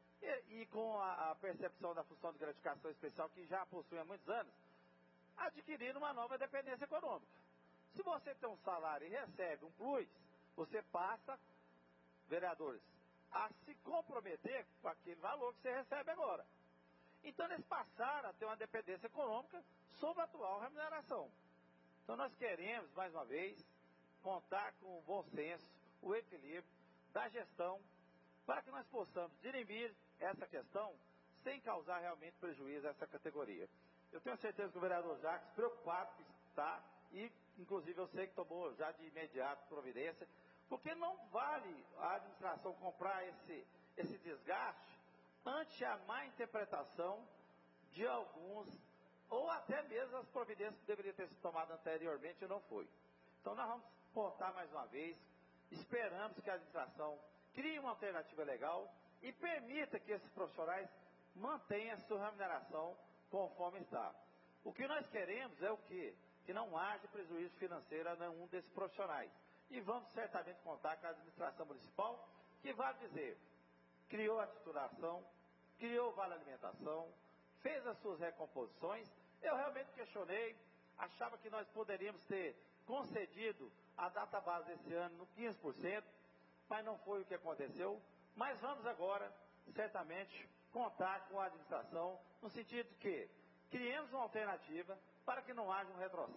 e com a percepção da função de gratificação especial que já possuem há muitos anos, adquiriram uma nova dependência econômica. Se você tem um salário e recebe um plus, você passa, vereadores, a se comprometer com aquele valor que você recebe agora. Então eles passaram a ter uma dependência econômica sobre a atual remuneração. Então nós queremos, mais uma vez, contar com o bom senso, o equilíbrio da gestão, para que nós possamos dirimir essa questão sem causar realmente prejuízo a essa categoria. Eu tenho certeza que o vereador Jacques, preocupado está, e inclusive eu sei que tomou já de imediato providência, porque não vale a administração comprar esse desgaste ante a má interpretação de alguns, ou até mesmo as providências que deveriam ter sido tomadas anteriormente e não foi. Então nós vamos contar mais uma vez, esperamos que a administração crie uma alternativa legal e permita que esses profissionais mantenham a sua remuneração conforme está. O que nós queremos é o quê? Que não haja prejuízo financeiro a nenhum desses profissionais. E vamos certamente contar com a administração municipal, que vale dizer, criou a titulação, criou o vale alimentação, fez as suas recomposições. Eu realmente questionei, achava que nós poderíamos ter concedido a data base esse ano no 15%, mas não foi o que aconteceu. Mas vamos agora, certamente, contar com a administração, no sentido de que criemos uma alternativa para que não haja um retrocesso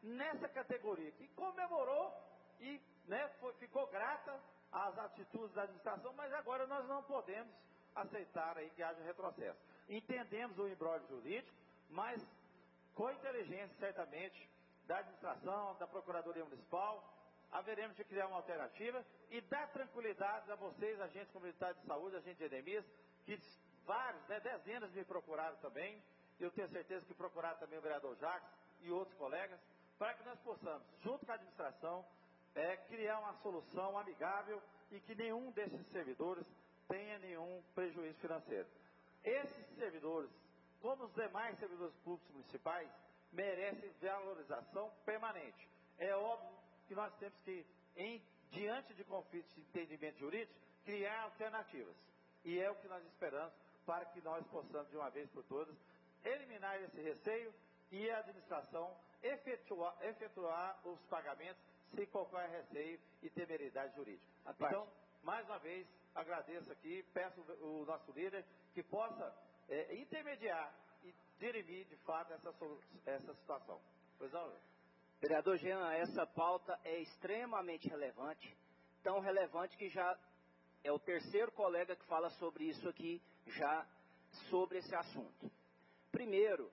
nessa categoria, que comemorou e, né, ficou grata às atitudes da administração, mas agora nós não podemos aceitar aí que haja retrocesso. Entendemos o imbróglio jurídico, mas com inteligência, certamente, da administração, da Procuradoria Municipal, haveremos de criar uma alternativa e dar tranquilidade a vocês, agentes comunitários de saúde, agentes de endemias, que vários, né, dezenas me procuraram também. Eu tenho certeza que procuraram também o vereador Jacques e outros colegas, para que nós possamos, junto com a administração, criar uma solução amigável e que nenhum desses servidores tenha nenhum prejuízo financeiro. Esses servidores, como os demais servidores públicos municipais, merecem valorização permanente. É óbvio que nós temos que, diante de conflitos de entendimento jurídico, criar alternativas. E é o que nós esperamos para que nós possamos, de uma vez por todas, eliminar esse receio e a administração efetuar os pagamentos sem qualquer receio e temeridade jurídica. Então, mais uma vez, agradeço aqui, peço o nosso líder que possa intermediar e dirimir, de fato, essa situação. Pois não, Vereador Jean, essa pauta é extremamente relevante, tão relevante que já é o terceiro colega que fala sobre isso aqui, já sobre esse assunto. Primeiro,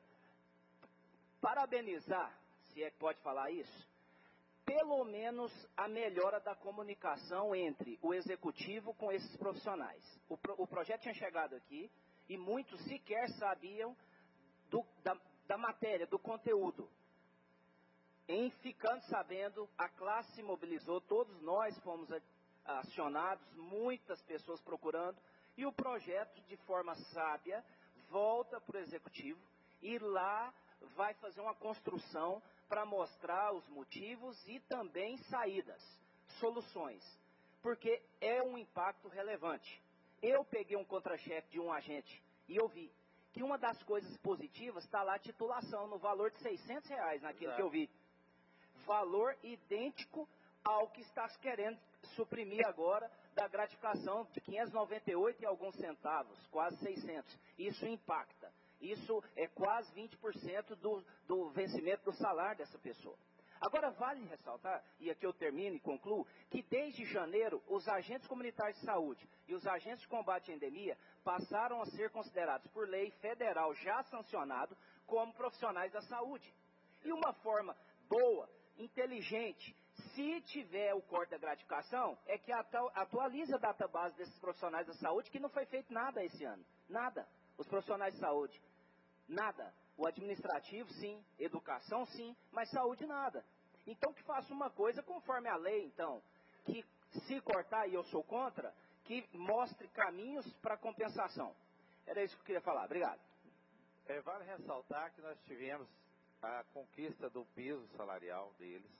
parabenizar, se é que pode falar isso, pelo menos a melhora da comunicação entre o executivo com esses profissionais. O projeto tinha chegado aqui e muitos sequer sabiam da matéria, do conteúdo. Em ficando sabendo, a classe se mobilizou, todos nós fomos acionados, muitas pessoas procurando, e o projeto, de forma sábia, volta para o executivo e lá vai fazer uma construção para mostrar os motivos e também saídas, soluções, porque é um impacto relevante. Eu peguei um contra-cheque de um agente e eu vi que uma das coisas positivas está lá a titulação no valor de R$600 naquilo que eu vi. Valor idêntico ao que está querendo suprimir agora da gratificação de 598 e alguns centavos, quase 600. Isso impacta. Isso é quase 20% do vencimento do salário dessa pessoa. Agora, vale ressaltar, e aqui eu termino e concluo, que desde janeiro, os agentes comunitários de saúde e os agentes de combate à endemia passaram a ser considerados por lei federal já sancionado como profissionais da saúde. E uma forma boa, inteligente, se tiver o corte da gratificação, é que atualize a database desses profissionais da saúde, que não foi feito nada esse ano. Nada. Os profissionais de saúde. Nada. O administrativo, sim. Educação, sim. Mas saúde, nada. Então, que faça uma coisa conforme a lei, então. Que, se cortar, e eu sou contra, que mostre caminhos para compensação. Era isso que eu queria falar. Obrigado. Vale ressaltar que nós tivemos a conquista do piso salarial deles.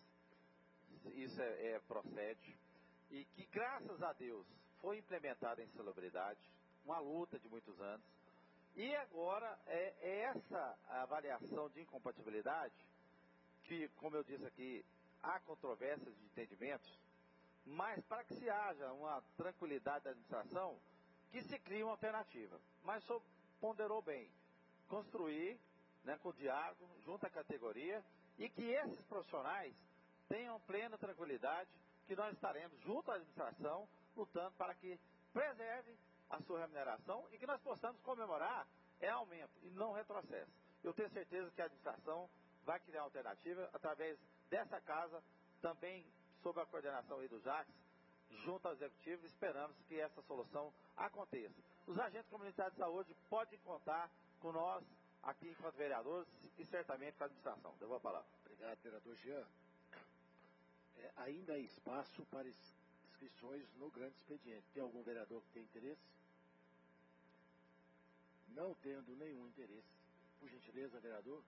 Isso procede. E que, graças a Deus, foi implementada em insalubridade. Uma luta de muitos anos. E agora, essa avaliação de incompatibilidade, que, como eu disse aqui, há controvérsias de entendimentos, mas para que se haja uma tranquilidade da administração, que se crie uma alternativa. Mas o senhor ponderou bem, construir, né, com diálogo, junto à categoria, e que esses profissionais tenham plena tranquilidade, que nós estaremos, junto à administração, lutando para que preserve a sua remuneração e que nós possamos comemorar aumento e não retrocesso. Eu tenho certeza que a administração vai criar alternativa através dessa casa, também sob a coordenação aí do Jacques, junto ao executivo, esperamos que essa solução aconteça. Os agentes comunitários de saúde podem contar com nós aqui enquanto vereadores e certamente com a administração. Devo a palavra. Obrigado, vereador Jean. Ainda há espaço para inscrições no grande expediente. Tem algum vereador que tem interesse? Não tendo nenhum interesse. Por gentileza, vereador.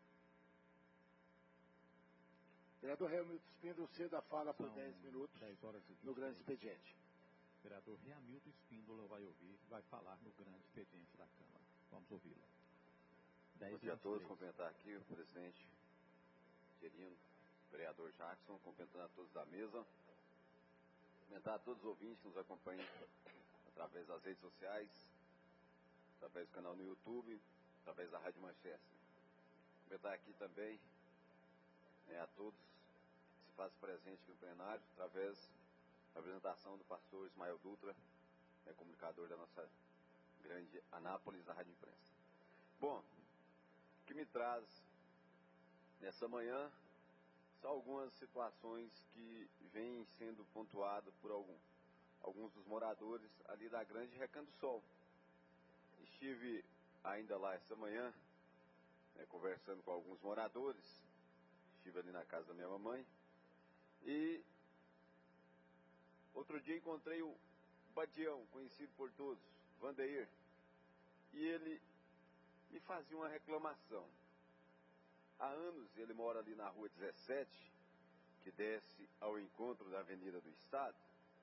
Vereador Reamilton Espíndola, ceda a fala por 10 minutos 10 horas e 20 no grande minutos. expediente. Vereador Reamilton Espíndola vai falar no grande expediente da Câmara. Vamos ouvi-la. Bom dia a todos, cumprimentar aqui o presidente Gerino, o vereador Jackson, cumprimentando a todos da mesa. Cumprimentar a todos os ouvintes que nos acompanham através das redes sociais, através do canal no YouTube, através da Rádio Manchester. Cumprimentar aqui também a todos que se fazem presente aqui no plenário, através da apresentação do pastor Ismael Dutra, comunicador da nossa grande Anápolis, da Rádio Imprensa. Bom, o que me traz nessa manhã são algumas situações que vêm sendo pontuadas por alguns dos moradores ali da Grande Recanto do Sol. Estive ainda lá essa manhã, conversando com alguns moradores, estive ali na casa da minha mamãe, e outro dia encontrei o Badião, conhecido por todos, Vandeir, e ele me fazia uma reclamação. Há anos ele mora ali na rua 17, que desce ao encontro da Avenida do Estado,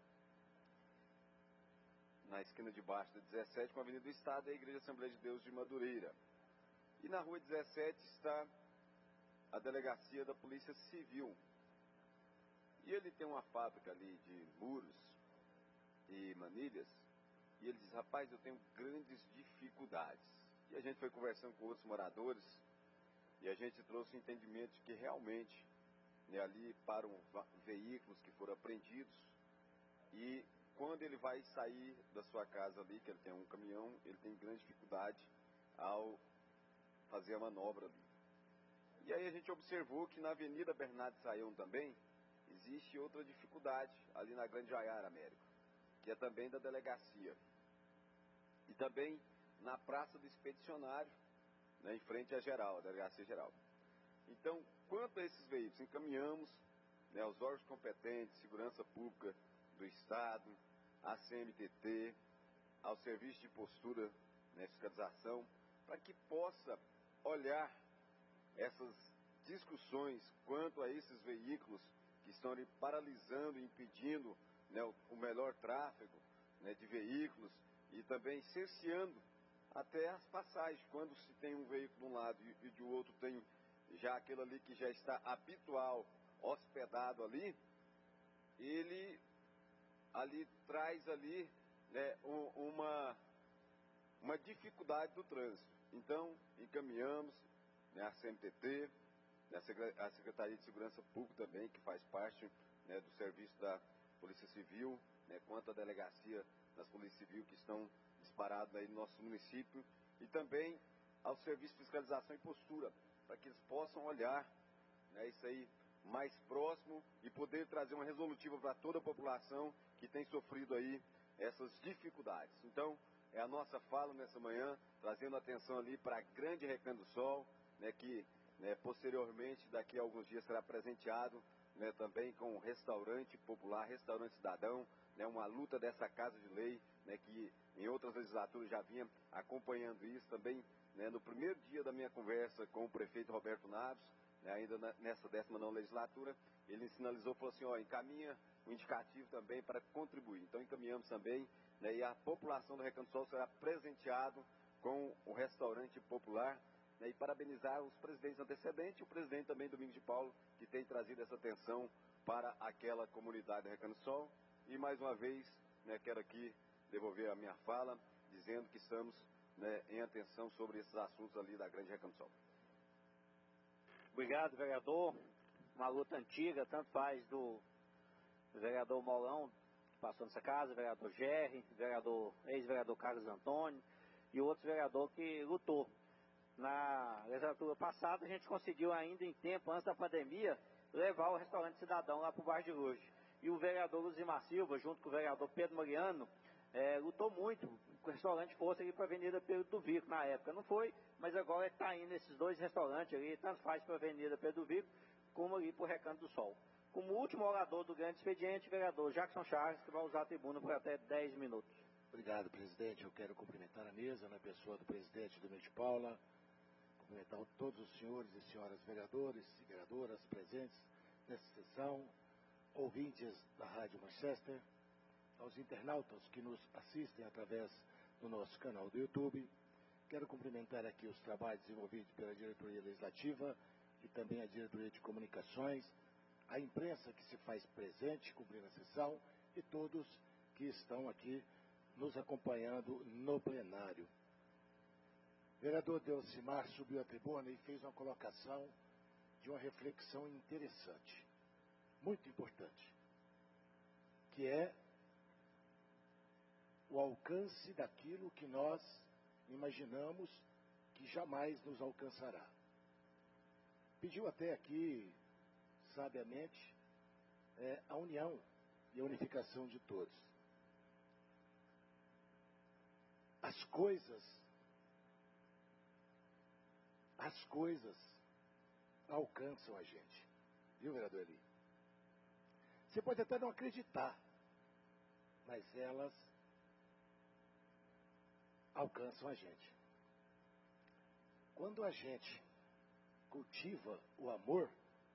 na esquina de baixo da 17 com a Avenida do Estado, é a Igreja Assembleia de Deus de Madureira. E na rua 17 está a delegacia da Polícia Civil. E ele tem uma fábrica ali de muros e manilhas, e ele diz: rapaz, eu tenho grandes dificuldades. E a gente foi conversando com outros moradores, e a gente trouxe o entendimento de que realmente ali param veículos que foram apreendidos, e quando ele vai sair da sua casa ali, que ele tem um caminhão, ele tem grande dificuldade ao fazer a manobra ali. E aí a gente observou que na Avenida Bernardo Saião também existe outra dificuldade, ali na Grande Jaiara Américo, que é também da delegacia. E também na Praça do Expedicionário, em frente à Geral, a Delegacia Geral. Então, quanto a esses veículos, encaminhamos aos órgãos competentes, Segurança Pública do Estado, à CMTT, ao Serviço de Postura, Fiscalização, para que possa olhar essas discussões quanto a esses veículos que estão ali paralisando, impedindo o melhor tráfego de veículos, e também cerceando até as passagens. Quando se tem um veículo de um lado e de outro tem já aquele ali que já está habitual, hospedado ali, ele ali traz ali uma dificuldade do trânsito. Então, encaminhamos a CMTT, a Secretaria de Segurança Pública também, que faz parte do serviço da Polícia Civil, quanto à delegacia das Polícias Civil que estão disparados aí no nosso município, e também ao Serviço de Fiscalização e Postura, para que eles possam olhar isso aí mais próximo e poder trazer uma resolutiva para toda a população que tem sofrido aí essas dificuldades. Então, é a nossa fala nessa manhã, trazendo atenção ali para a Grande Recanto do Sol, que posteriormente, daqui a alguns dias, será presenteado também com um restaurante popular, restaurante cidadão, uma luta dessa Casa de Lei, que em outras legislaturas já vinha acompanhando isso também. No primeiro dia da minha conversa com o prefeito Roberto Naves, ainda nessa 19ª legislatura, ele sinalizou, falou assim: encaminha o indicativo também para contribuir. Então encaminhamos também, e a população do Recanto do Sol será presenteado com o restaurante popular, e parabenizar os presidentes antecedentes e o presidente também, Domingos de Paulo, que tem trazido essa atenção para aquela comunidade do Recanto do Sol. E mais uma vez, quero aqui devolver a minha fala, dizendo que estamos em atenção sobre esses assuntos ali da Grande Recanto do Sol. Obrigado, vereador. Uma luta antiga, tanto faz do vereador Maurão, que passou nessa casa, vereador Gerry, ex-vereador Carlos Antônio, e outro vereador que lutou. Na legislatura passada, a gente conseguiu ainda em tempo, antes da pandemia, levar o restaurante cidadão lá para o bairro de Lourdes. E o vereador Luzimar Silva, junto com o vereador Pedro Mariano, lutou muito que o restaurante fosse ali para a Avenida Pedro do Vico na época. Não foi, mas agora está indo esses dois restaurantes ali, tanto faz para a Avenida Pedro do Vico, como ali para o Recanto do Sol. Como último orador do grande expediente, o vereador Jackson Charles, que vai usar a tribuna por até 10 minutos. Obrigado, presidente. Eu quero cumprimentar a mesa, na pessoa do presidente Domingos de Paula, cumprimentar todos os senhores e senhoras vereadores e vereadoras presentes nesta sessão, ouvintes da Rádio Manchester, aos internautas que nos assistem através do nosso canal do YouTube. Quero cumprimentar aqui os trabalhos desenvolvidos pela Diretoria Legislativa e também a Diretoria de Comunicações, a imprensa que se faz presente, cobrindo a sessão, e todos que estão aqui nos acompanhando no plenário. O vereador Delcimar subiu à tribuna e fez uma colocação de de uma reflexão interessante, muito importante, que é o alcance daquilo que nós imaginamos que jamais nos alcançará. Pediu até aqui, sabiamente, a união e a unificação de todos. As coisas alcançam a gente. Viu, vereador Eli? Você pode até não acreditar, mas elas alcançam a gente. Quando a gente cultiva o amor,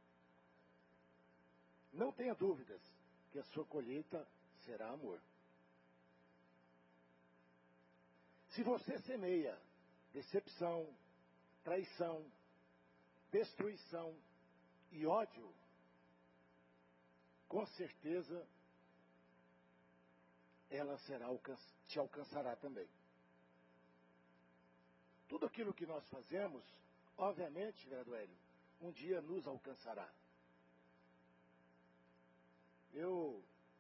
não tenha dúvidas que a sua colheita será amor. Se você semeia decepção, traição, destruição e ódio, com certeza ela te alcançará também. Tudo aquilo que nós fazemos, obviamente, vereador Hélio, um dia nos alcançará. Eu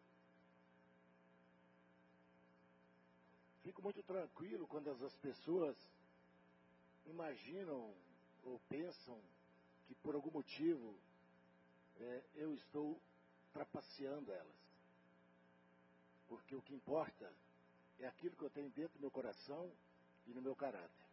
fico muito tranquilo quando as pessoas imaginam ou pensam que por algum motivo eu estou trapaceando elas. Porque o que importa é aquilo que eu tenho dentro do meu coração e no meu caráter.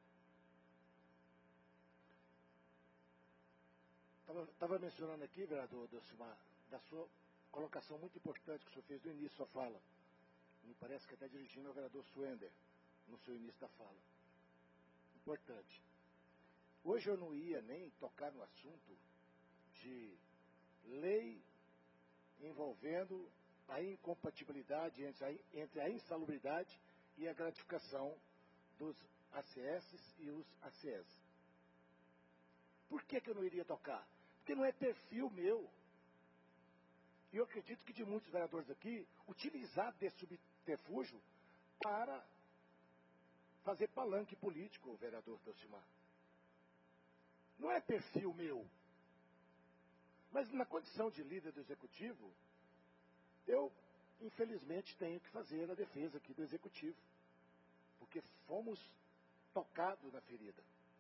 Estava mencionando aqui, vereador Delcimar, da sua colocação muito importante que o senhor fez no início da sua fala. Me parece que até dirigindo ao vereador Suender, no seu início da fala. Importante. Hoje eu não ia nem tocar no assunto de lei envolvendo a incompatibilidade entre a insalubridade e a gratificação dos ACS e os ACS. Por que eu não iria tocar? Porque não é perfil meu. E eu acredito que de muitos vereadores aqui, utilizar desse subterfúgio para fazer palanque político, o vereador Delcimar. Não é perfil meu. Mas na condição de líder do Executivo, eu, infelizmente, tenho que fazer a defesa aqui do Executivo. Porque fomos tocados na ferida.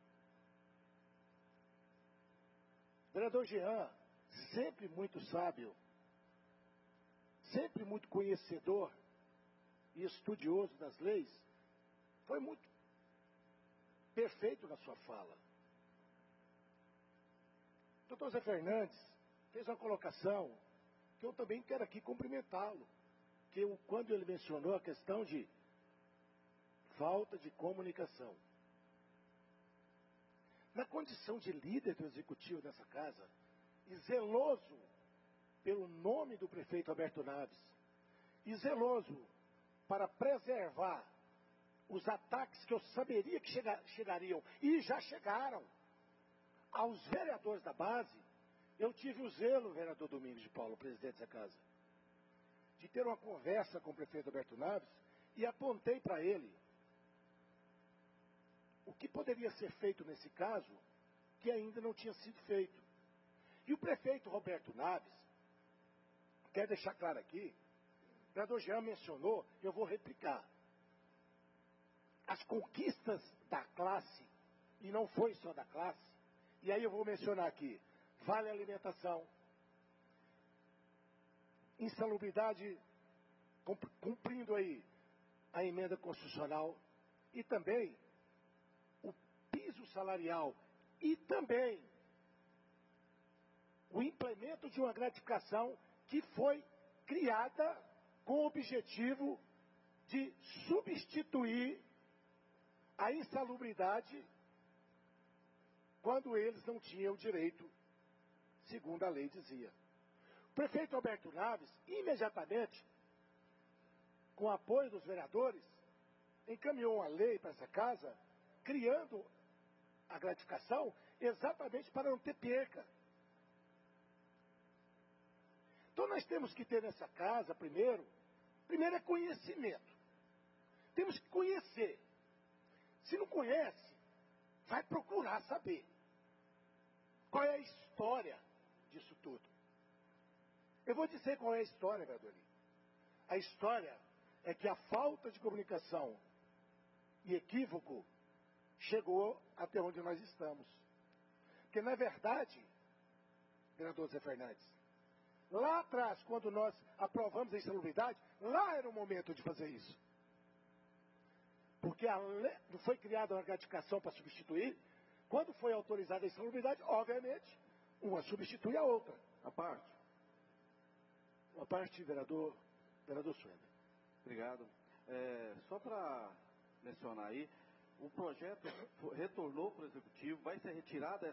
Vereador Jean, sempre muito sábio, sempre muito conhecedor e estudioso das leis, foi muito perfeito na sua fala. Doutor Zé Fernandes fez uma colocação que eu também quero aqui cumprimentá-lo, quando ele mencionou a questão de falta de comunicação. Na condição de líder do executivo dessa casa, e zeloso pelo nome do prefeito Alberto Naves, e zeloso para preservar os ataques que eu saberia que chegariam, e já chegaram, aos vereadores da base, eu tive o zelo, vereador Domingos de Paulo, presidente dessa casa, de ter uma conversa com o prefeito Alberto Naves, e apontei para ele o que poderia ser feito nesse caso, que ainda não tinha sido feito. E o prefeito Roberto Naves, quer deixar claro aqui, o vereador Jean mencionou, eu vou replicar. As conquistas da classe, e não foi só da classe, e aí eu vou mencionar aqui, vale alimentação, insalubridade, cumprindo aí a emenda constitucional, e também o piso salarial, e também o implemento de uma gratificação que foi criada com o objetivo de substituir a insalubridade quando eles não tinham o direito, segundo a lei dizia. O prefeito Alberto Naves, imediatamente, com o apoio dos vereadores, encaminhou uma lei para essa casa, criando a gratificação exatamente para não ter perca. Então nós temos que ter nessa casa, primeiro é conhecimento. Temos que conhecer. Se não conhece, vai procurar saber. Qual é a história disso tudo? Eu vou dizer qual é a história, vereador Lino. A história é que a falta de comunicação e equívoco chegou até onde nós estamos. Porque, na verdade, vereador Zé Fernandes, lá atrás, quando nós aprovamos a insalubridade, lá era o momento de fazer isso. Porque não foi criada uma gratificação para substituir. Quando foi autorizada a insalubridade, obviamente, uma substitui a outra. A parte, vereador Suenda. Obrigado. Só para mencionar aí, o projeto retornou para o Executivo, vai ser retirada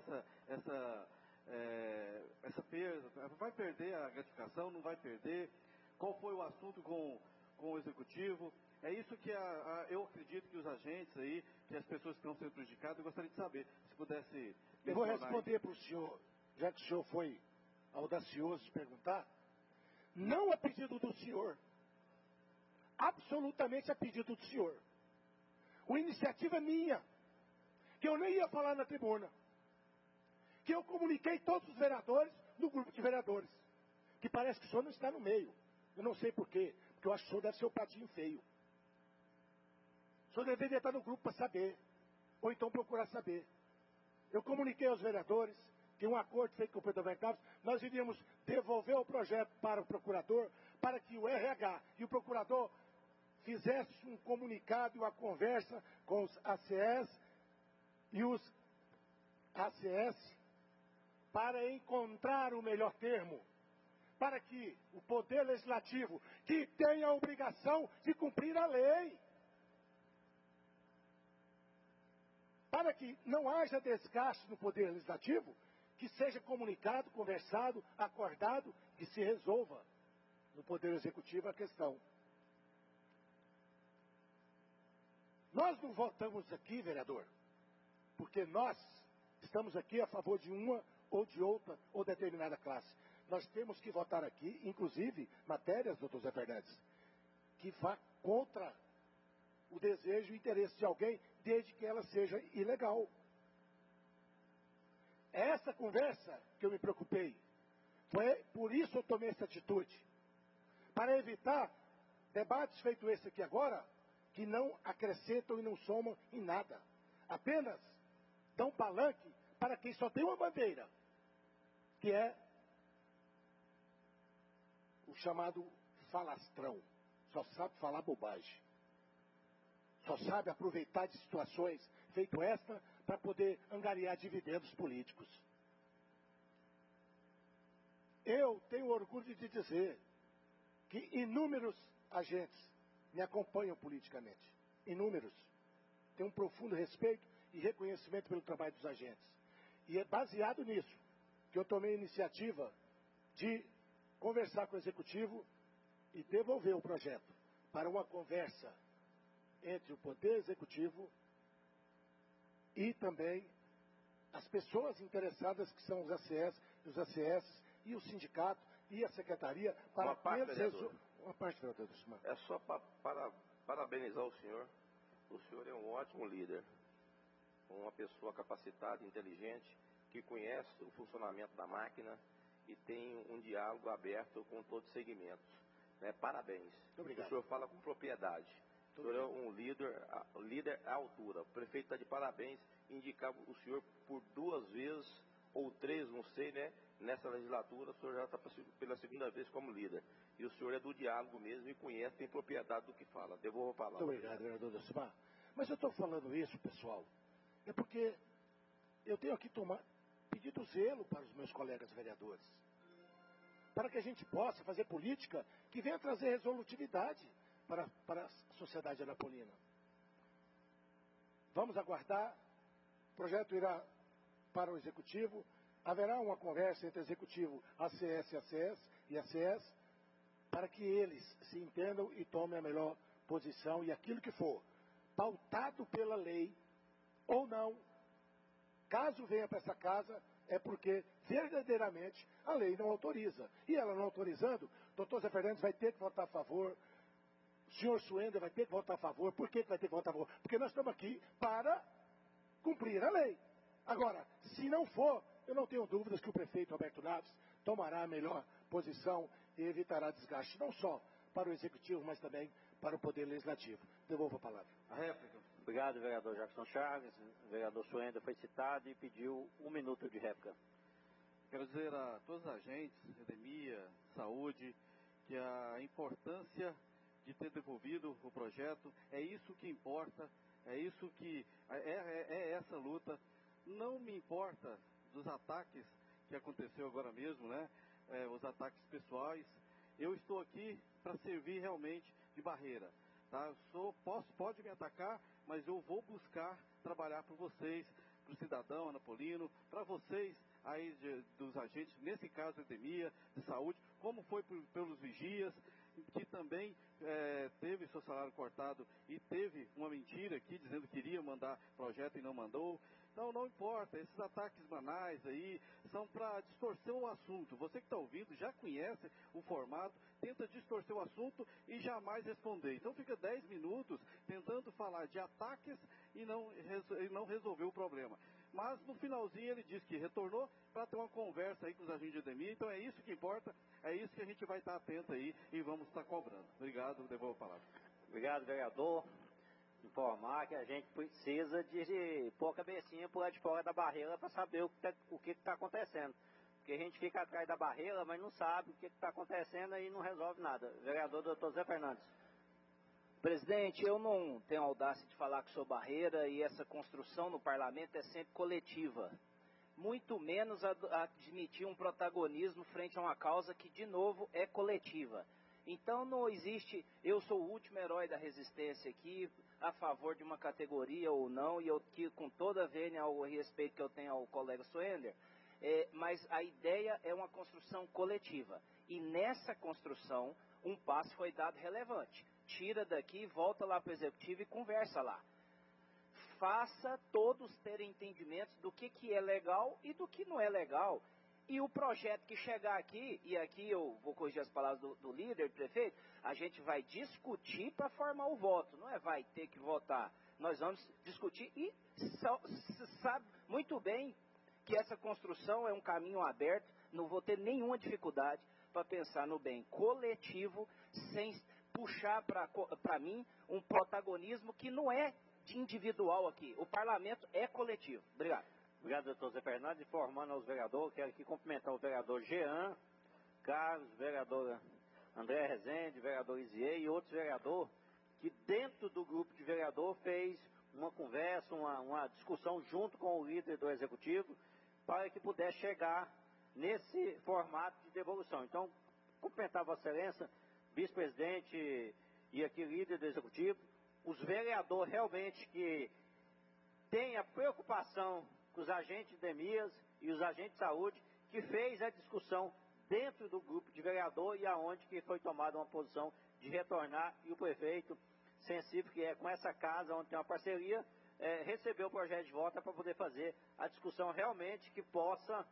essa perda, vai perder a gratificação, não vai perder? Qual foi o assunto com o Executivo? É isso que eu acredito que os agentes aí, que as pessoas que estão sendo prejudicadas, eu gostaria de saber, se pudesse... Eu vou responder para o senhor, já que o senhor foi audacioso de perguntar, não a pedido do senhor, absolutamente a pedido do senhor. A iniciativa é minha, que eu nem ia falar na tribuna, que eu comuniquei todos os vereadores no grupo de vereadores, que parece que o senhor não está no meio. Eu não sei por quê, porque eu acho que o senhor deve ser o patinho feio. O senhor deveria estar no grupo para saber, ou então procurar saber. Eu comuniquei aos vereadores que um acordo feito com o Pedro Carlos, nós iríamos devolver o projeto para o procurador, para que o RH e o procurador fizesse um comunicado e uma conversa com os ACS e os ACS para encontrar o melhor termo, para que o Poder Legislativo, que tem a obrigação de cumprir a lei, para que não haja desgaste no Poder Legislativo, que seja comunicado, conversado, acordado, que se resolva no Poder Executivo a questão. Nós não votamos aqui, vereador, porque nós estamos aqui a favor de uma ou de outra ou determinada classe. Nós temos que votar aqui, inclusive, matérias, doutor Zé Fernandes, que vá contra o desejo e o interesse de alguém, desde que ela seja ilegal. É essa conversa que eu me preocupei. Por isso eu tomei essa atitude. Para evitar debates feitos esse aqui agora, que não acrescentam e não somam em nada. Apenas dão palanque para quem só tem uma bandeira, que é o chamado falastrão. Só sabe falar bobagem. Só sabe aproveitar de situações feito esta para poder angariar dividendos políticos. Eu tenho orgulho de dizer que inúmeros agentes me acompanham politicamente. Inúmeros. Tenho um profundo respeito e reconhecimento pelo trabalho dos agentes. E é baseado nisso que eu tomei a iniciativa de conversar com o Executivo e devolver o projeto para uma conversa entre o Poder Executivo e também as pessoas interessadas, que são os ACS e o sindicato e a secretaria, para uma parte, vereador. Uma parte, vereador. É só para parabenizar o senhor. O senhor é um ótimo líder, uma pessoa capacitada, inteligente, que conhece o funcionamento da máquina e tem um diálogo aberto com todos os segmentos. Parabéns. Obrigado. O senhor fala com propriedade. O senhor é um líder à altura. O prefeito está de parabéns, indicar o senhor por 2 vezes ou 3, não sei, né? Nessa legislatura, o senhor já está pela 2ª vez como líder. E o senhor é do diálogo mesmo e conhece, tem propriedade do que fala. Devolvo a palavra. Muito obrigado, vereador Decimar. Mas eu estou falando isso, pessoal, é porque eu tenho aqui pedido zelo para os meus colegas vereadores, para que a gente possa fazer política que venha trazer resolutividade para a sociedade anapolina. Vamos aguardar, o projeto irá para o Executivo, haverá uma conversa entre Executivo, ACS e ACS, para que eles se entendam e tomem a melhor posição, e aquilo que for pautado pela lei ou não, caso venha para essa casa, é porque verdadeiramente a lei não autoriza. E ela não autorizando, o doutor Zé Fernandes vai ter que votar a favor, o senhor Suenda vai ter que votar a favor. Por que vai ter que votar a favor? Porque nós estamos aqui para cumprir a lei. Agora, se não for, eu não tenho dúvidas que o prefeito Roberto Naves tomará a melhor posição e evitará desgaste, não só para o Executivo, mas também para o Poder Legislativo. Devolvo a palavra. A réplica. Obrigado, vereador Jackson Chagas. O vereador Suenda foi citado e pediu 1 minuto de réplica. Quero dizer a todos os agentes, Edemia, Saúde, que a importância de ter devolvido o projeto, é isso que importa, é isso que é essa luta. Não me importa dos ataques que aconteceu agora mesmo, né? Os ataques pessoais. Eu estou aqui para servir realmente de barreira, tá? Pode me atacar, mas eu vou buscar trabalhar por vocês, para o cidadão anapolino, para vocês aí dos agentes, nesse caso Edemia, de saúde, como foi pelos vigias, que também teve seu salário cortado e teve uma mentira aqui dizendo que iria mandar projeto e não mandou. Então não importa, esses ataques banais aí são para distorcer o assunto. Você que está ouvindo já conhece o formato, tenta distorcer o assunto e jamais responder. Então fica 10 minutos tentando falar de ataques e não resolver o problema. Mas no finalzinho ele disse que retornou para ter uma conversa aí com os agentes de Edemia. Então é isso que importa, é isso que a gente vai estar atento aí e vamos estar cobrando. Obrigado, devolvo a palavra. Obrigado, vereador. Informar que a gente precisa de pôr a cabecinha por lá de fora da barreira para saber o que está acontecendo. Porque a gente fica atrás da barreira, mas não sabe o que está acontecendo e não resolve nada. Vereador doutor Zé Fernandes. Presidente, eu não tenho audácia de falar que sou barreira e essa construção no parlamento é sempre coletiva. Muito menos admitir um protagonismo frente a uma causa que, de novo, é coletiva. Então não existe, eu sou o último herói da resistência aqui, a favor de uma categoria ou não, e eu com toda a vênia ao respeito que eu tenho ao colega Suender, mas a ideia é uma construção coletiva. E nessa construção, um passo foi dado relevante. Tira daqui, volta lá para o Executivo e conversa lá. Faça todos terem entendimentos do que é legal e do que não é legal. E o projeto que chegar aqui, e aqui eu vou corrigir as palavras do líder, do prefeito, a gente vai discutir para formar o voto, não é vai ter que votar. Nós vamos discutir e sabe muito bem que essa construção é um caminho aberto, não vou ter nenhuma dificuldade para pensar no bem coletivo, sem puxar para mim um protagonismo que não é de individual aqui. O parlamento é coletivo. Obrigado. Obrigado, doutor Zé Fernandes. Informando aos vereadores, quero aqui cumprimentar o vereador Jean, Carlos, vereadora André Rezende, vereador Isier e outros vereadores que dentro do grupo de vereador fez uma conversa, uma discussão junto com o líder do Executivo para que pudesse chegar nesse formato de devolução. Então, cumprimentar Vossa Excelência, vice-presidente e aqui líder do Executivo, os vereadores realmente que têm a preocupação com os agentes de Edemias e os agentes de saúde, que fez a discussão dentro do grupo de vereador e aonde que foi tomada uma posição de retornar e o prefeito, sensível que é com essa casa, onde tem uma parceria, recebeu o projeto de volta para poder fazer a discussão realmente que possa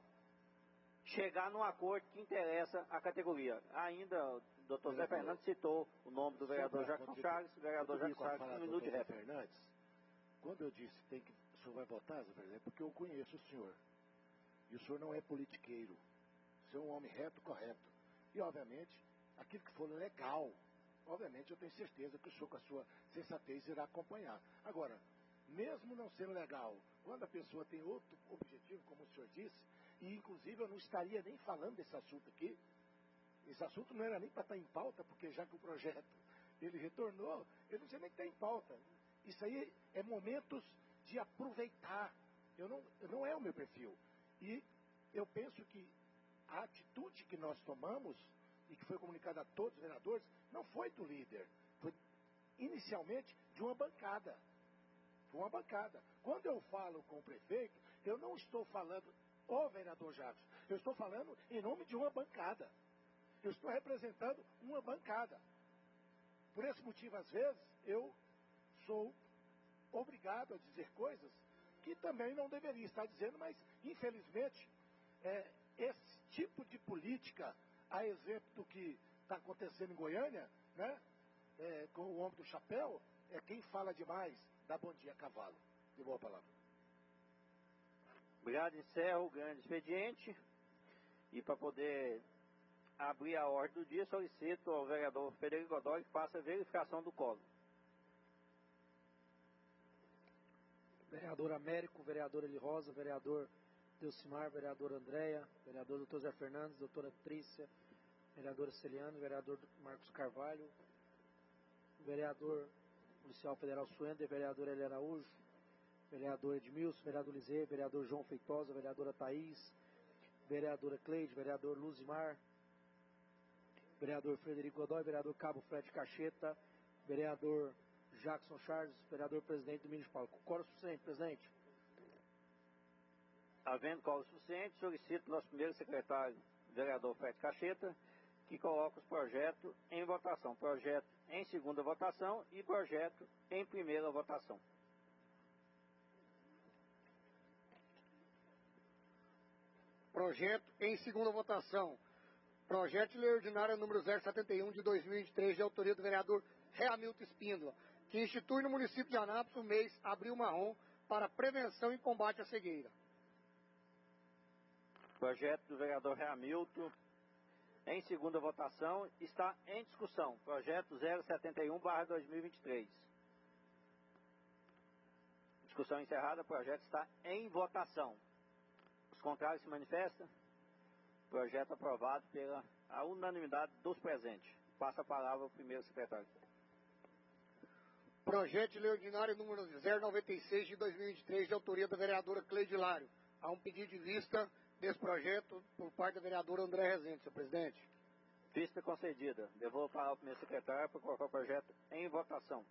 chegar num acordo que interessa a categoria. Ainda o doutor Zé Fernandes citou o nome do vereador Jackson Chagas, vereador Jackson Chagas, 1 minuto de réplica. Fernandes, quando eu disse que o senhor vai votar, Zé Fernandes, é porque eu conheço o senhor. E o senhor não é politiqueiro. O senhor é um homem reto, correto. E, obviamente, aquilo que for legal, obviamente eu tenho certeza que o senhor, com a sua sensatez, irá acompanhar. Agora, mesmo não sendo legal, quando a pessoa tem outro objetivo, como o senhor disse, e inclusive eu não estaria nem falando desse assunto aqui, esse assunto não era nem para estar em pauta, porque já que o projeto ele retornou, eu não sei nem que está em pauta. Isso aí é momentos de aproveitar. Não é o meu perfil. E eu penso que a atitude que nós tomamos, e que foi comunicada a todos os vereadores, não foi do líder. Foi inicialmente de uma bancada. Foi uma bancada. Quando eu falo com o prefeito, eu não estou falando o vereador Jacques. Eu estou falando em nome de uma bancada. Eu estou representando uma bancada. Por esse motivo, às vezes, eu sou obrigado a dizer coisas que também não deveria estar dizendo, mas, infelizmente, esse tipo de política, a exemplo do que está acontecendo em Goiânia, né, com o homem do chapéu, quem fala demais dá bom dia a cavalo. De boa palavra. Obrigado, encerro o grande expediente. E para poder abrir a ordem do dia, solicito ao vereador Frederico Godoy que faça a verificação do quórum. Vereador Américo, vereador Eli Rosa, vereador Delcimar, vereador Andréia, vereador Dr. Zé Fernandes, doutora Trícia, vereador Celiano, vereador Marcos Carvalho, vereador policial federal Suender, vereador Eli Araújo, vereador Edmilson, vereador Lisê, vereador João Feitosa, vereadora Thaís, vereadora Cleide, vereador Luzimar, vereador Frederico Godoy, vereador Cabo Fred Cacheta, vereador Jackson Charles, vereador presidente Domingos Paulo. Quórum suficiente, presidente. Havendo quórum suficiente, solicito nosso primeiro secretário, vereador Fred Cacheta, que coloque os projetos em votação. Projeto em segunda votação e projeto em primeira votação. Projeto em segunda votação. Projeto de lei ordinária número 071 de 2023, de autoria do vereador Hamilton Espíndola, que institui no município de Anápolis o mês Abril Marrom para prevenção e combate à cegueira. Projeto do vereador Hamilton em segunda votação está em discussão. Projeto 071/2023. Discussão encerrada, o projeto está em votação. Os contrários se manifestam. Projeto aprovado pela unanimidade dos presentes. Passa a palavra ao primeiro secretário. Projeto de lei ordinário número 096 de 2023, de autoria da vereadora Cleide Lário. Há um pedido de vista desse projeto por parte da vereadora André Rezende, senhor presidente. Vista concedida. Devolvo a palavra ao primeiro secretário para colocar o projeto em votação.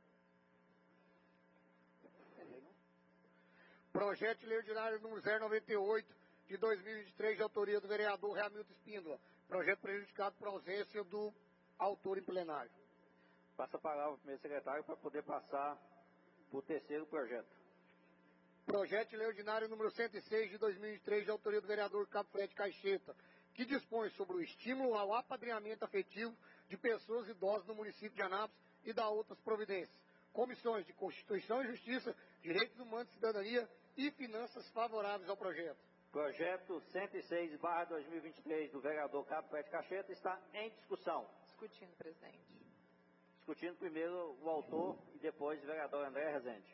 Projeto de lei ordinário número 098 de 2023, de autoria do vereador Hamilton Espíndola. Projeto prejudicado por ausência do autor em plenário. Passa a palavra ao primeiro secretário para poder passar para o terceiro projeto. Projeto de lei ordinário número 106 de 2003, de autoria do vereador Cabo Fred Caixeta, que dispõe sobre o estímulo ao apadrinhamento afetivo de pessoas idosas no município de Anápolis e da outras providências. Comissões de Constituição e Justiça, Direitos Humanos e Cidadania e Finanças favoráveis ao projeto. Projeto 106/2023 do vereador Cabo Fred Caixeta está em discussão. Discutindo, presidente. Discutindo primeiro o autor e depois o vereador André Rezende.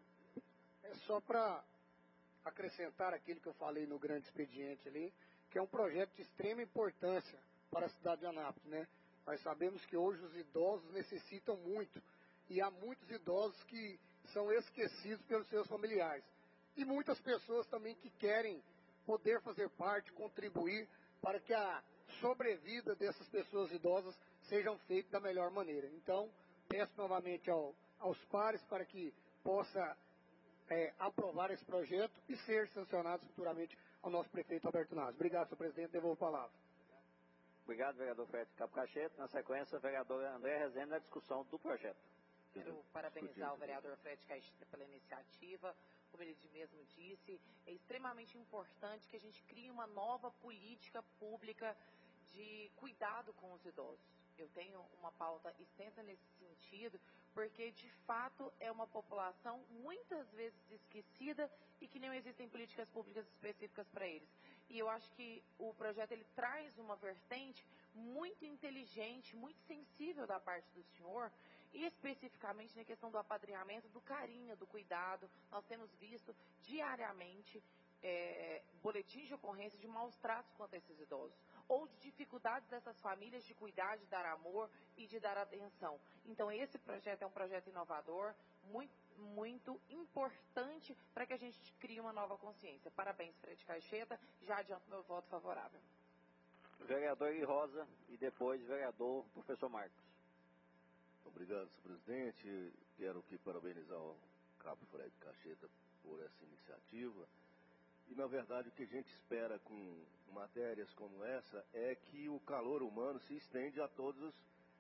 É só para acrescentar aquilo que eu falei no grande expediente ali, que é um projeto de extrema importância para a cidade de Anápolis, né? Nós sabemos que hoje os idosos necessitam muito, e há muitos idosos que são esquecidos pelos seus familiares. E muitas pessoas também que querem poder fazer parte, contribuir para que a sobrevida dessas pessoas idosas sejam feitas da melhor maneira. Então, peço novamente aos pares para que possa aprovar esse projeto e ser sancionado futuramente ao nosso prefeito Alberto Naso. Obrigado, senhor presidente. Devolvo a palavra. Obrigado, vereador Fred Cabo Caixeta. Na sequência, o vereador André Rezende na discussão do projeto. Quero parabenizar o vereador Fred Caixeta pela iniciativa. Como ele mesmo disse, é extremamente importante que a gente crie uma nova política pública de cuidado com os idosos. Eu tenho uma pauta extensa nesse sentido, porque de fato é uma população muitas vezes esquecida e que não existem políticas públicas específicas para eles. E eu acho que o projeto ele traz uma vertente muito inteligente, muito sensível da parte do senhor, e especificamente na questão do apadrinhamento, do carinho, do cuidado. Nós temos visto diariamente boletins de ocorrência de maus tratos contra esses idosos, ou de dificuldades dessas famílias de cuidar, de dar amor e de dar atenção. Então esse projeto é um projeto inovador, muito importante para que a gente crie uma nova consciência. Parabéns, Fred Caixeta, já adianto meu voto favorável. Vereador Eli Rosa e depois vereador professor Marcos. Obrigado, senhor presidente. Quero aqui parabenizar o Cabo Fred Caixeta por essa iniciativa. E, na verdade, o que a gente espera com matérias como essa é que o calor humano se estende a todas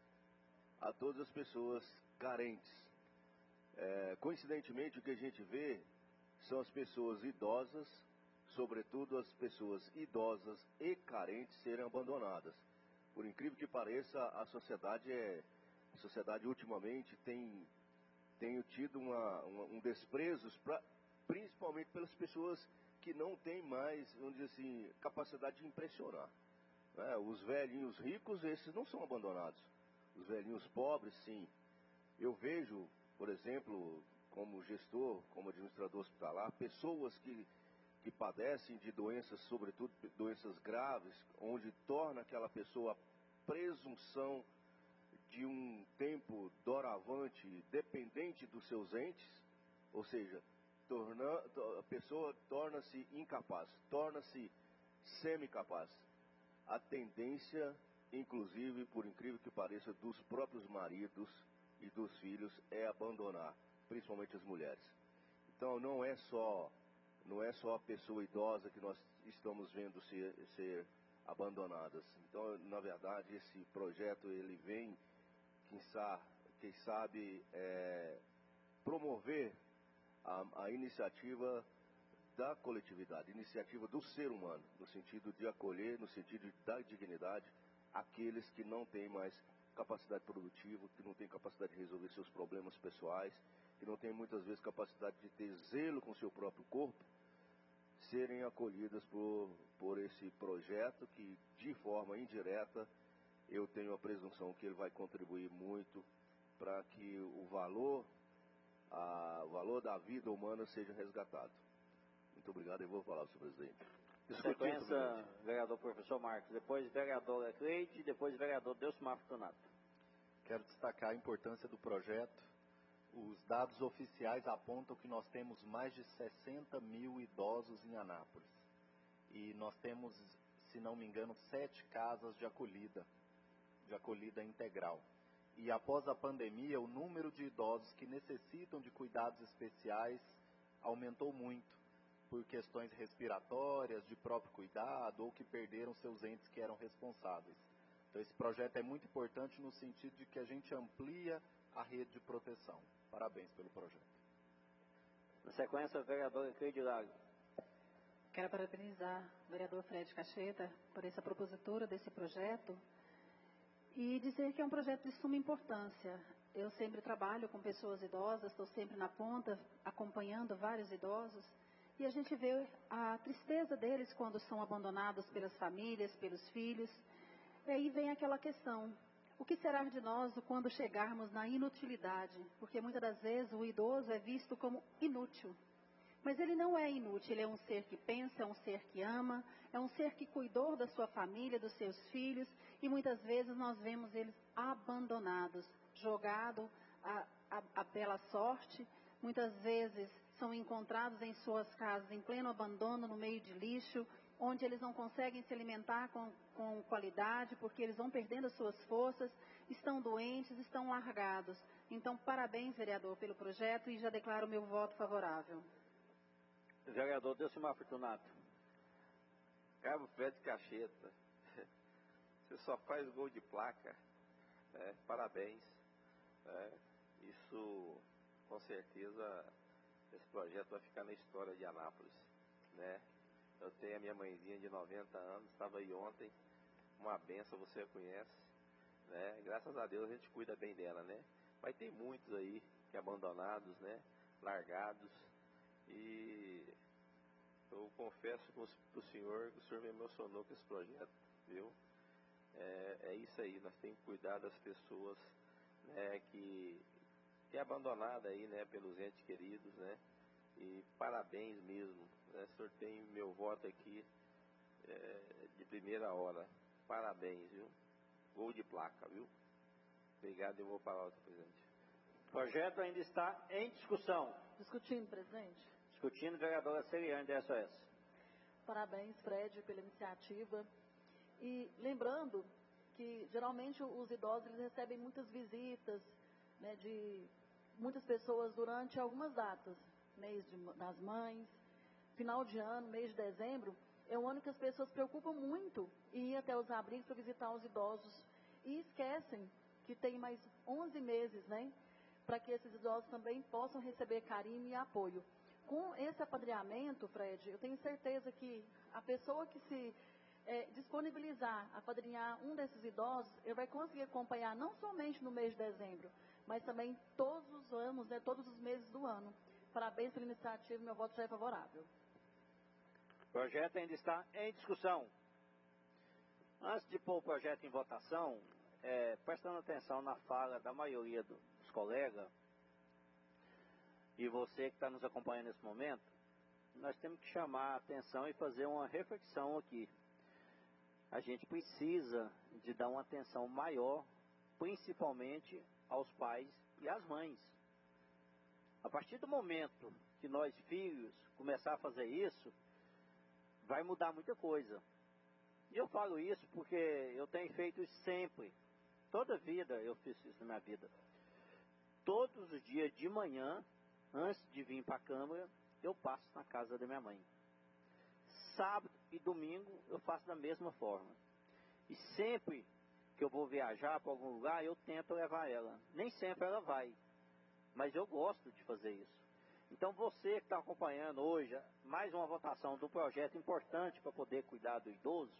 as pessoas carentes. Coincidentemente, o que a gente vê são as pessoas idosas, sobretudo as pessoas idosas e carentes serem abandonadas. Por incrível que pareça, a sociedade ultimamente tem tido um desprezo principalmente pelas pessoas que não têm mais, vamos dizer assim, capacidade de impressionar. Né? Os velhinhos ricos, esses não são abandonados. Os velhinhos pobres, sim. Eu vejo, por exemplo, como gestor, como administrador hospitalar, pessoas que padecem de doenças, sobretudo doenças graves, onde torna aquela pessoa presunção de um tempo doravante dependente dos seus entes, ou seja, a pessoa torna-se incapaz, torna-se semicapaz. A tendência, inclusive, por incrível que pareça, dos próprios maridos e dos filhos é abandonar, principalmente as mulheres. Então não é só a pessoa idosa que nós estamos vendo ser abandonadas. Então, na verdade, esse projeto ele vem, quem sabe, promover a iniciativa da coletividade, iniciativa do ser humano, no sentido de acolher, no sentido de dar dignidade àqueles que não têm mais capacidade produtiva, que não têm capacidade de resolver seus problemas pessoais, que não têm muitas vezes capacidade de ter zelo com o seu próprio corpo, serem acolhidas por esse projeto que, de forma indireta, eu tenho a presunção que ele vai contribuir muito para que o valor da vida humana seja resgatado. Muito obrigado e vou falar, senhor presidente. Sequência, vereador professor Marcos, depois vereadora Cleide, depois vereador Delcimar Fortunato. Quero destacar a importância do projeto. Os dados oficiais apontam que nós temos mais de 60 mil idosos em Anápolis. E nós temos, se não me engano, 7 casas de acolhida integral. E após a pandemia, o número de idosos que necessitam de cuidados especiais aumentou muito, por questões respiratórias, de próprio cuidado, ou que perderam seus entes que eram responsáveis. Então esse projeto é muito importante no sentido de que a gente amplia a rede de proteção. Parabéns pelo projeto. Na sequência, a vereadora Cleide Lago. Quero parabenizar o vereador Fred Cacheta por essa propositura desse projeto e dizer que é um projeto de suma importância. Eu sempre trabalho com pessoas idosas, estou sempre na ponta, acompanhando vários idosos, e a gente vê a tristeza deles quando são abandonados pelas famílias, pelos filhos. E aí vem aquela questão: o que será de nós quando chegarmos na inutilidade? Porque muitas das vezes o idoso é visto como inútil. Mas ele não é inútil, ele é um ser que pensa, é um ser que ama, é um ser que cuidou da sua família, dos seus filhos, e muitas vezes nós vemos eles abandonados, jogados à bela sorte. Muitas vezes são encontrados em suas casas em pleno abandono, no meio de lixo, onde eles não conseguem se alimentar com qualidade, porque eles vão perdendo as suas forças, estão doentes, estão largados. Então, parabéns, vereador, pelo projeto, e já declaro o meu voto favorável. Vereador Delcimar Fortunato. Cabo Fred Cacheta, você só faz gol de placa, né? Parabéns. Né? Isso, com certeza, esse projeto vai ficar na história de Anápolis, né? Eu tenho a minha mãezinha de 90 anos, estava aí ontem, uma benção, você a conhece, né? Graças a Deus a gente cuida bem dela, né? Mas tem muitos aí que abandonados, né? Largados, e eu confesso para o senhor que o senhor me emocionou com esse projeto, viu? É isso aí, nós temos que cuidar das pessoas, né, que é abandonada aí, né, pelos entes queridos, né? E parabéns mesmo, né? O senhor tem meu voto aqui de primeira hora. Parabéns, viu? Gol de placa, viu? Obrigado, eu vou para a outra, presidente. O projeto ainda está em discussão. Discutindo, presidente. Discutindo, vereadora Celiane, da SOS. Parabéns, Fred, pela iniciativa. E lembrando que, geralmente, os idosos eles recebem muitas visitas, né, de muitas pessoas durante algumas datas. Mês das mães, final de ano, mês de dezembro, é um ano que as pessoas se preocupam muito em ir até os abrigos para visitar os idosos. E esquecem que tem mais 11 meses, né, para que esses idosos também possam receber carinho e apoio. Com esse apadrinhamento, Fred, eu tenho certeza que a pessoa que se disponibilizar a apadrinhar um desses idosos, ele vai conseguir acompanhar não somente no mês de dezembro, mas também todos os anos, né, todos os meses do ano. Parabéns pela iniciativa, meu voto já é favorável. O projeto ainda está em discussão. Antes de pôr o projeto em votação, prestando atenção na fala da maioria dos colegas, e você que está nos acompanhando nesse momento, nós temos que chamar a atenção e fazer uma reflexão aqui. A gente precisa de dar uma atenção maior, principalmente aos pais e às mães. A partir do momento que nós, filhos, começar a fazer isso, vai mudar muita coisa. E eu falo isso porque eu tenho feito isso sempre. Toda vida eu fiz isso na minha vida. Todos os dias de manhã, antes de vir para a Câmara, eu passo na casa da minha mãe. Sábado e domingo eu faço da mesma forma. E sempre que eu vou viajar para algum lugar, eu tento levar ela. Nem sempre ela vai, mas eu gosto de fazer isso. Então você que está acompanhando hoje mais uma votação do projeto importante para poder cuidar do idoso,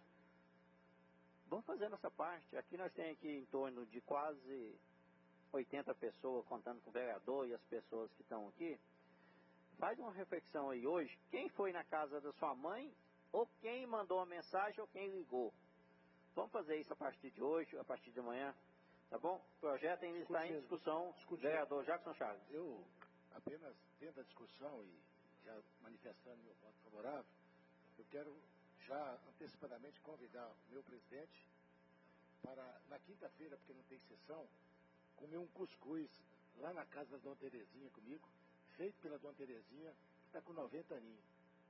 vamos fazer nossa parte. Aqui nós temos aqui em torno de quase 80 pessoas, contando com o vereador e as pessoas que estão aqui. Faz uma reflexão aí hoje, quem foi na casa da sua mãe, ou quem mandou uma mensagem, ou quem ligou. Vamos fazer isso a partir de hoje, a partir de amanhã, tá bom? O projeto ainda está em discussão. Vereador Jackson Chaves. Eu, apenas dentro da discussão e já manifestando meu voto favorável, eu quero já antecipadamente convidar o meu presidente para, na quinta-feira, porque não tem sessão, comer um cuscuz lá na casa da Dona Terezinha comigo, feito pela Dona Terezinha, que está com 90 aninhos.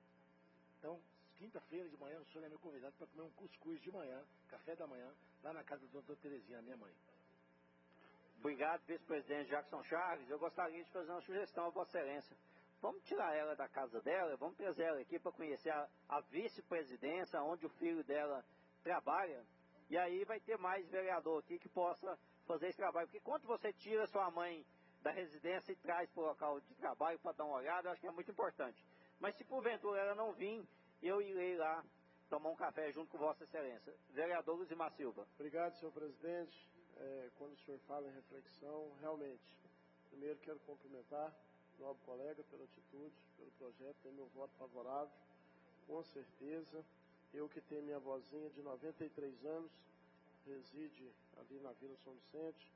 Então, quinta-feira de manhã, o senhor é meu convidado para comer um cuscuz de manhã, café da manhã, lá na casa da Dona Terezinha, minha mãe. Obrigado, vice-presidente Jackson Chaves. Eu gostaria de fazer uma sugestão à Vossa Excelência. Vamos tirar ela da casa dela, vamos trazer ela aqui para conhecer a vice-presidência, onde o filho dela trabalha, e aí vai ter mais vereador aqui que possa fazer esse trabalho. Porque quando você tira sua mãe da residência e traz para o local de trabalho para dar uma olhada, eu acho que é muito importante. Mas se porventura ela não vir, eu irei lá tomar um café junto com Vossa Excelência. Vereador Luzimar Silva. Obrigado, senhor presidente. Quando o senhor fala em reflexão, realmente, primeiro quero cumprimentar o nobre colega pela atitude, pelo projeto, tem meu voto favorável, com certeza. Eu que tenho minha vozinha de 93 anos, reside ali na Vila São Vicente,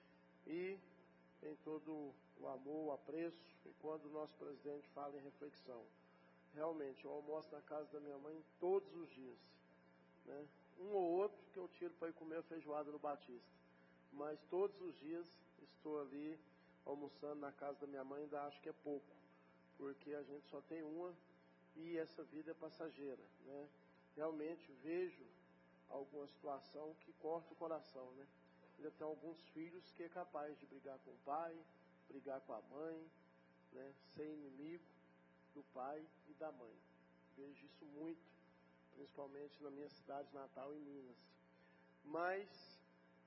e tem todo o amor, o apreço, e quando o nosso presidente fala em reflexão, realmente, eu almoço na casa da minha mãe todos os dias, né? Um ou outro que eu tiro para ir comer a feijoada no Batista, mas todos os dias estou ali almoçando na casa da minha mãe, ainda acho que é pouco, porque a gente só tem uma e essa vida é passageira, né? Realmente vejo alguma situação que corta o coração, né? Ainda tem alguns filhos que é capaz de brigar com o pai, brigar com a mãe, né? Ser inimigo do pai e da mãe. Vejo isso muito, principalmente na minha cidade natal, em Minas. Mas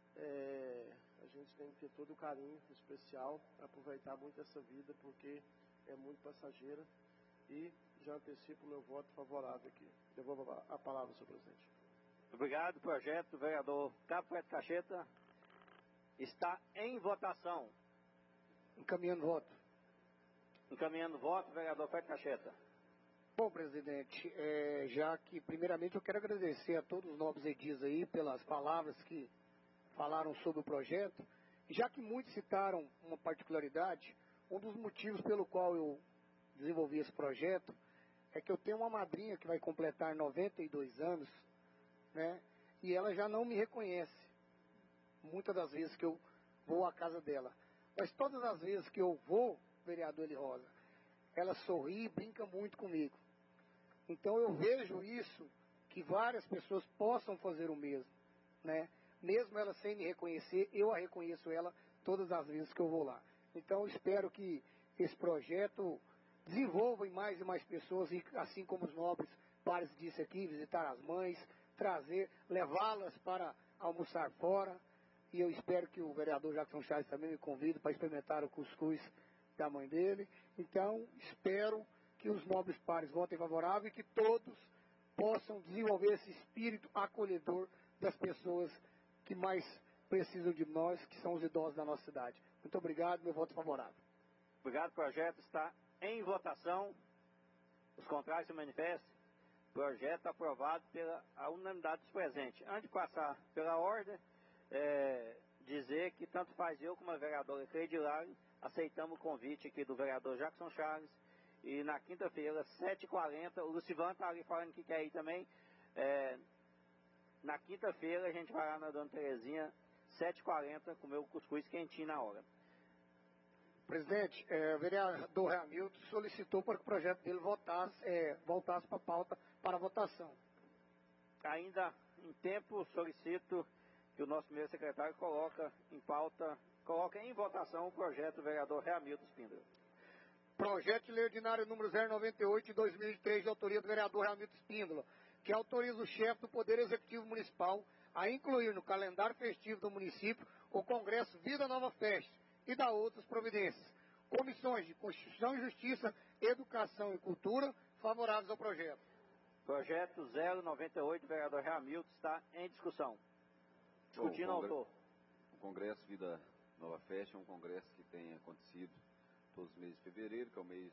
a gente tem que ter todo o carinho especial, aproveitar muito essa vida, porque é muito passageira, e já antecipo o meu voto favorável aqui. Devolvo a palavra, senhor presidente. Obrigado. O projeto do vereador Cabo Fred Cacheta está em votação. Encaminhando voto. Encaminhando voto, vereador Fred Cacheta. Bom, presidente, já que primeiramente eu quero agradecer a todos os nobres edis aí pelas palavras que falaram sobre o projeto, já que muitos citaram uma particularidade, um dos motivos pelo qual eu desenvolvi esse projeto é que eu tenho uma madrinha que vai completar 92 anos, né, e ela já não me reconhece, muitas das vezes que eu vou à casa dela. Mas todas as vezes que eu vou, vereador Eli Rosa, ela sorri e brinca muito comigo. Então eu vejo isso, que várias pessoas possam fazer o mesmo, né? Mesmo ela sem me reconhecer, eu a reconheço ela todas as vezes que eu vou lá. Então eu espero que esse projeto desenvolva em mais e mais pessoas, e assim como os nobres pares disse aqui, visitar as mães, trazer, levá-las para almoçar fora. E eu espero que o vereador Jackson Chaves também me convide para experimentar o cuscuz da mãe dele. Então espero que os nobres pares votem favorável e que todos possam desenvolver esse espírito acolhedor das pessoas que mais precisam de nós, que são os idosos da nossa cidade. Muito obrigado, meu voto favorável. Obrigado, o projeto está em votação. Os contrários se manifestem. Projeto aprovado pela unanimidade dos presentes. Antes de passar pela ordem, dizer que tanto faz eu como a vereadora Cleide Hilário aceitamos o convite aqui do vereador Jackson Charles. E na quinta-feira, 7h40, o Lucivan está ali falando que quer ir também. Na quinta-feira a gente vai lá na Dona Terezinha, 7h40, comer o cuscuz quentinho na hora. Presidente, o vereador Hamilton solicitou para que o projeto dele voltasse para a pauta para votação. Ainda em tempo, solicito que o nosso primeiro secretário coloque em votação o projeto do vereador Hamilton Espíndola. Projeto de lei ordinário número 098 de 2003, de autoria do vereador Hamilton Espíndola, que autoriza o chefe do Poder Executivo Municipal a incluir no calendário festivo do município o Congresso Vida Nova Fest e da outras providências. Comissões de Constituição e Justiça, Educação e Cultura, favoráveis ao projeto. Projeto 098, vereador Hamilton, está em discussão. Discutindo ao autor. O Congresso Vida Nova Fest é um congresso que tem acontecido todos os meses de fevereiro, que é o mês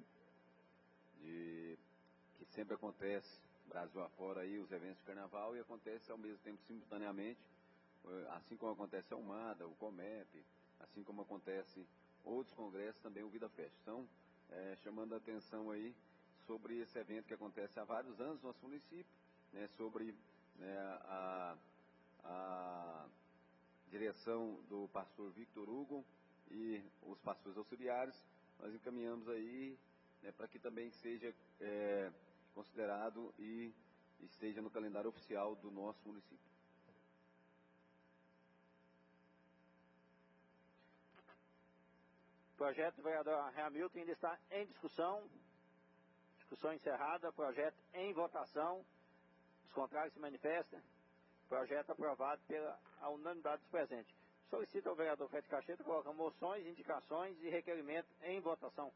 que sempre acontece, Brasil afora aí, os eventos de carnaval, e acontece ao mesmo tempo simultaneamente, assim como acontece a UMADA, o COMEP, assim como acontece outros congressos, também o Vida Fest. Então, chamando a atenção aí sobre esse evento que acontece há vários anos no nosso município, sobre a direção do pastor Victor Hugo e os pastores auxiliares, nós encaminhamos aí para que também seja considerado e esteja no calendário oficial do nosso município. O projeto do vereador Hamilton ainda está em discussão. Discussão encerrada. Projeto em votação. Os contrários se manifestam. Projeto aprovado pela unanimidade dos presentes. Solicito ao vereador Fred Cacheta colocar moções, indicações e requerimento em votação.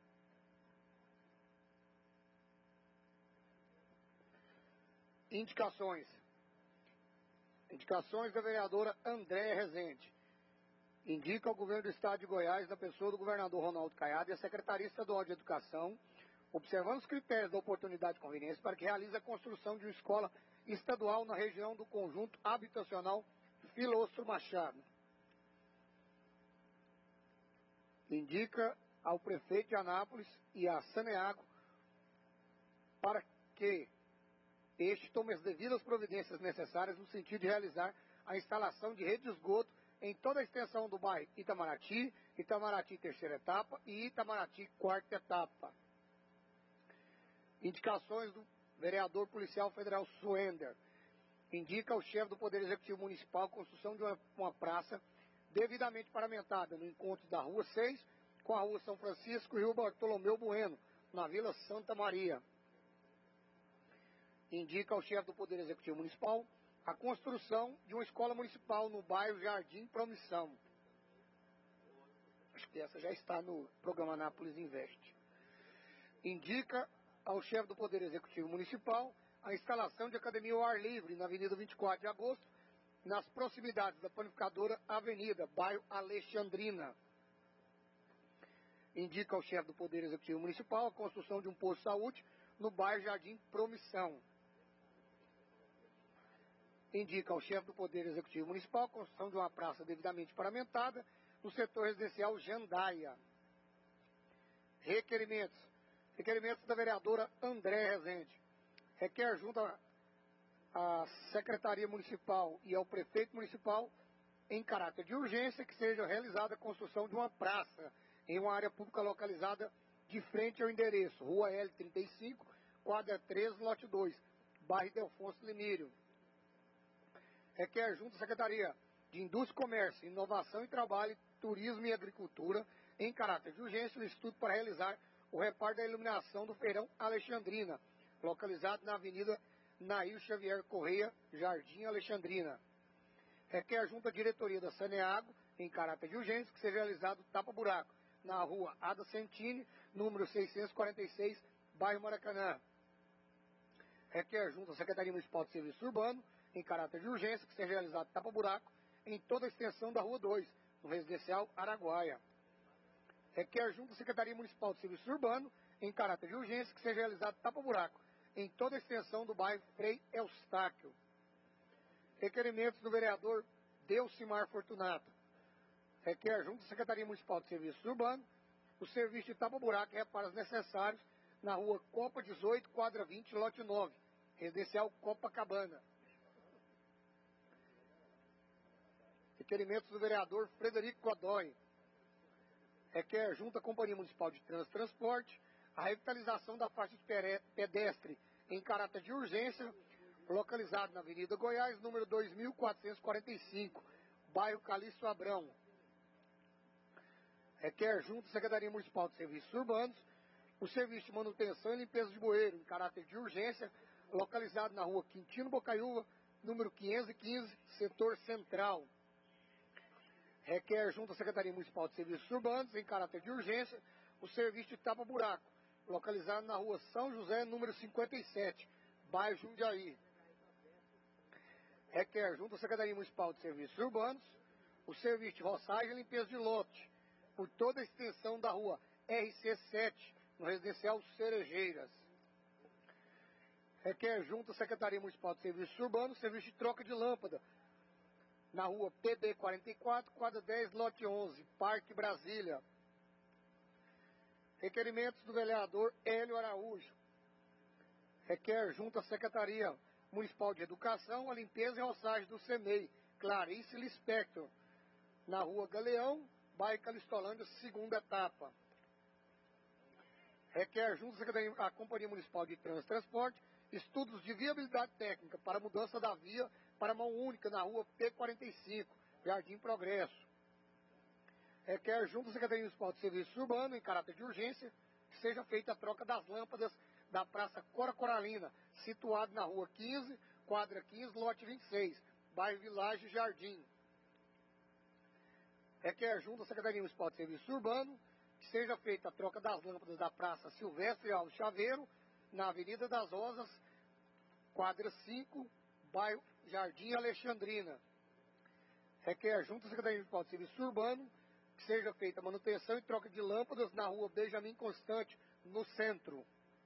Indicações. Indicações da vereadora Andréa Rezende. Indica ao governo do Estado de Goiás, na pessoa do governador Ronaldo Caiado e a Secretaria Estadual de Educação, observando os critérios da oportunidade e conveniência, para que realize a construção de uma escola estadual na região do conjunto habitacional Filósofo Machado. Indica ao prefeito de Anápolis e à Saneago para que este tome as devidas providências necessárias no sentido de realizar a instalação de rede de esgoto em toda a extensão do bairro Itamaraty, Itamaraty terceira etapa e Itamaraty quarta etapa. Indicações do vereador policial federal Suender. Indica ao chefe do Poder Executivo Municipal a construção de uma praça devidamente paramentada no encontro da Rua 6 com a Rua São Francisco e Rua Bartolomeu Bueno, na Vila Santa Maria. Indica ao chefe do Poder Executivo Municipal a construção de uma escola municipal no bairro Jardim Promissão. Acho que essa já está no programa Anápolis Invest. Indica ao chefe do Poder Executivo Municipal a instalação de academia ao ar livre na Avenida 24 de Agosto, nas proximidades da Panificadora Avenida, bairro Alexandrina. Indica ao chefe do Poder Executivo Municipal a construção de um posto de saúde no bairro Jardim Promissão. Indica ao chefe do Poder Executivo Municipal a construção de uma praça devidamente paramentada no setor residencial Jandaia. Requerimentos. Requerimentos da vereadora Andréa Rezende. Requer junto à Secretaria Municipal e ao Prefeito Municipal, em caráter de urgência, que seja realizada a construção de uma praça em uma área pública localizada de frente ao endereço Rua L35, quadra 3, lote 2, bairro Delfonso Limírio. Requer junto à Secretaria de Indústria, Comércio, Inovação e Trabalho, Turismo e Agricultura, em caráter de urgência, o estudo para realizar o reparo da iluminação do Feirão Alexandrina, localizado na Avenida Nair Xavier Correia, Jardim Alexandrina. Requer junto à diretoria da Saneago, em caráter de urgência, que seja realizado tapa-buraco na Rua Ada Santini, número 646, bairro Maracanã. Requer junto à Secretaria Municipal de Serviço Urbano, em caráter de urgência, que seja realizado tapa-buraco em toda a extensão da Rua 2, no residencial Araguaia. Requer junto à Secretaria Municipal de Serviço Urbano, em caráter de urgência, que seja realizado tapa-buraco em toda a extensão do bairro Frei Eustáquio. Requerimentos do vereador Delcimar Fortunato. Requer junto à Secretaria Municipal de Serviços Urbanos o serviço de tapa-buraco e reparos necessários na rua Copa 18, quadra 20, lote 9, residencial Copacabana. Requerimentos do vereador Frederico Godoy. Requer junto à Companhia Municipal de Trânsito e Transporte a revitalização da faixa de pedestre em caráter de urgência, localizado na Avenida Goiás, número 2445, bairro Calixto Abrão. Requer junto à Secretaria Municipal de Serviços Urbanos o serviço de manutenção e limpeza de bueiro em caráter de urgência, localizado na rua Quintino Bocaiúva, número 515, setor central. Requer junto à Secretaria Municipal de Serviços Urbanos, em caráter de urgência, o serviço de tapa-buraco, localizado na rua São José, número 57, bairro Jundiaí. Requer junto à Secretaria Municipal de Serviços Urbanos o serviço de roçagem e limpeza de lote, por toda a extensão da rua RC7, no residencial Cerejeiras. Requer junto à Secretaria Municipal de Serviços Urbanos serviço de troca de lâmpada, na rua PB44, quadra 10, lote 11, Parque Brasília. Requerimentos do vereador Hélio Araújo. Requer junto à Secretaria Municipal de Educação a limpeza e roçagem do CEMEI, Clarice Lispector, na rua Galeão, bairro Calistolândia, segunda etapa. Requer junto à Companhia Municipal de Trânsito e Transporte estudos de viabilidade técnica para mudança da via para mão única na rua P45, Jardim Progresso. Requer junto à Secretaria Municipal de Serviços Urbanos, em caráter de urgência, que seja feita a troca das lâmpadas da Praça Cora Coralina, situado na rua 15, quadra 15, lote 26, bairro Vilagem Jardim. Requer junto à Secretaria Municipal de Serviços Urbanos que seja feita a troca das lâmpadas da Praça Silvestre Alves Chaveiro, na Avenida das Rosas, quadra 5, bairro Jardim Alexandrina. Requer junto à Secretaria Municipal de Serviços Urbanos que seja feita a manutenção e troca de lâmpadas na rua Benjamin Constante, no centro.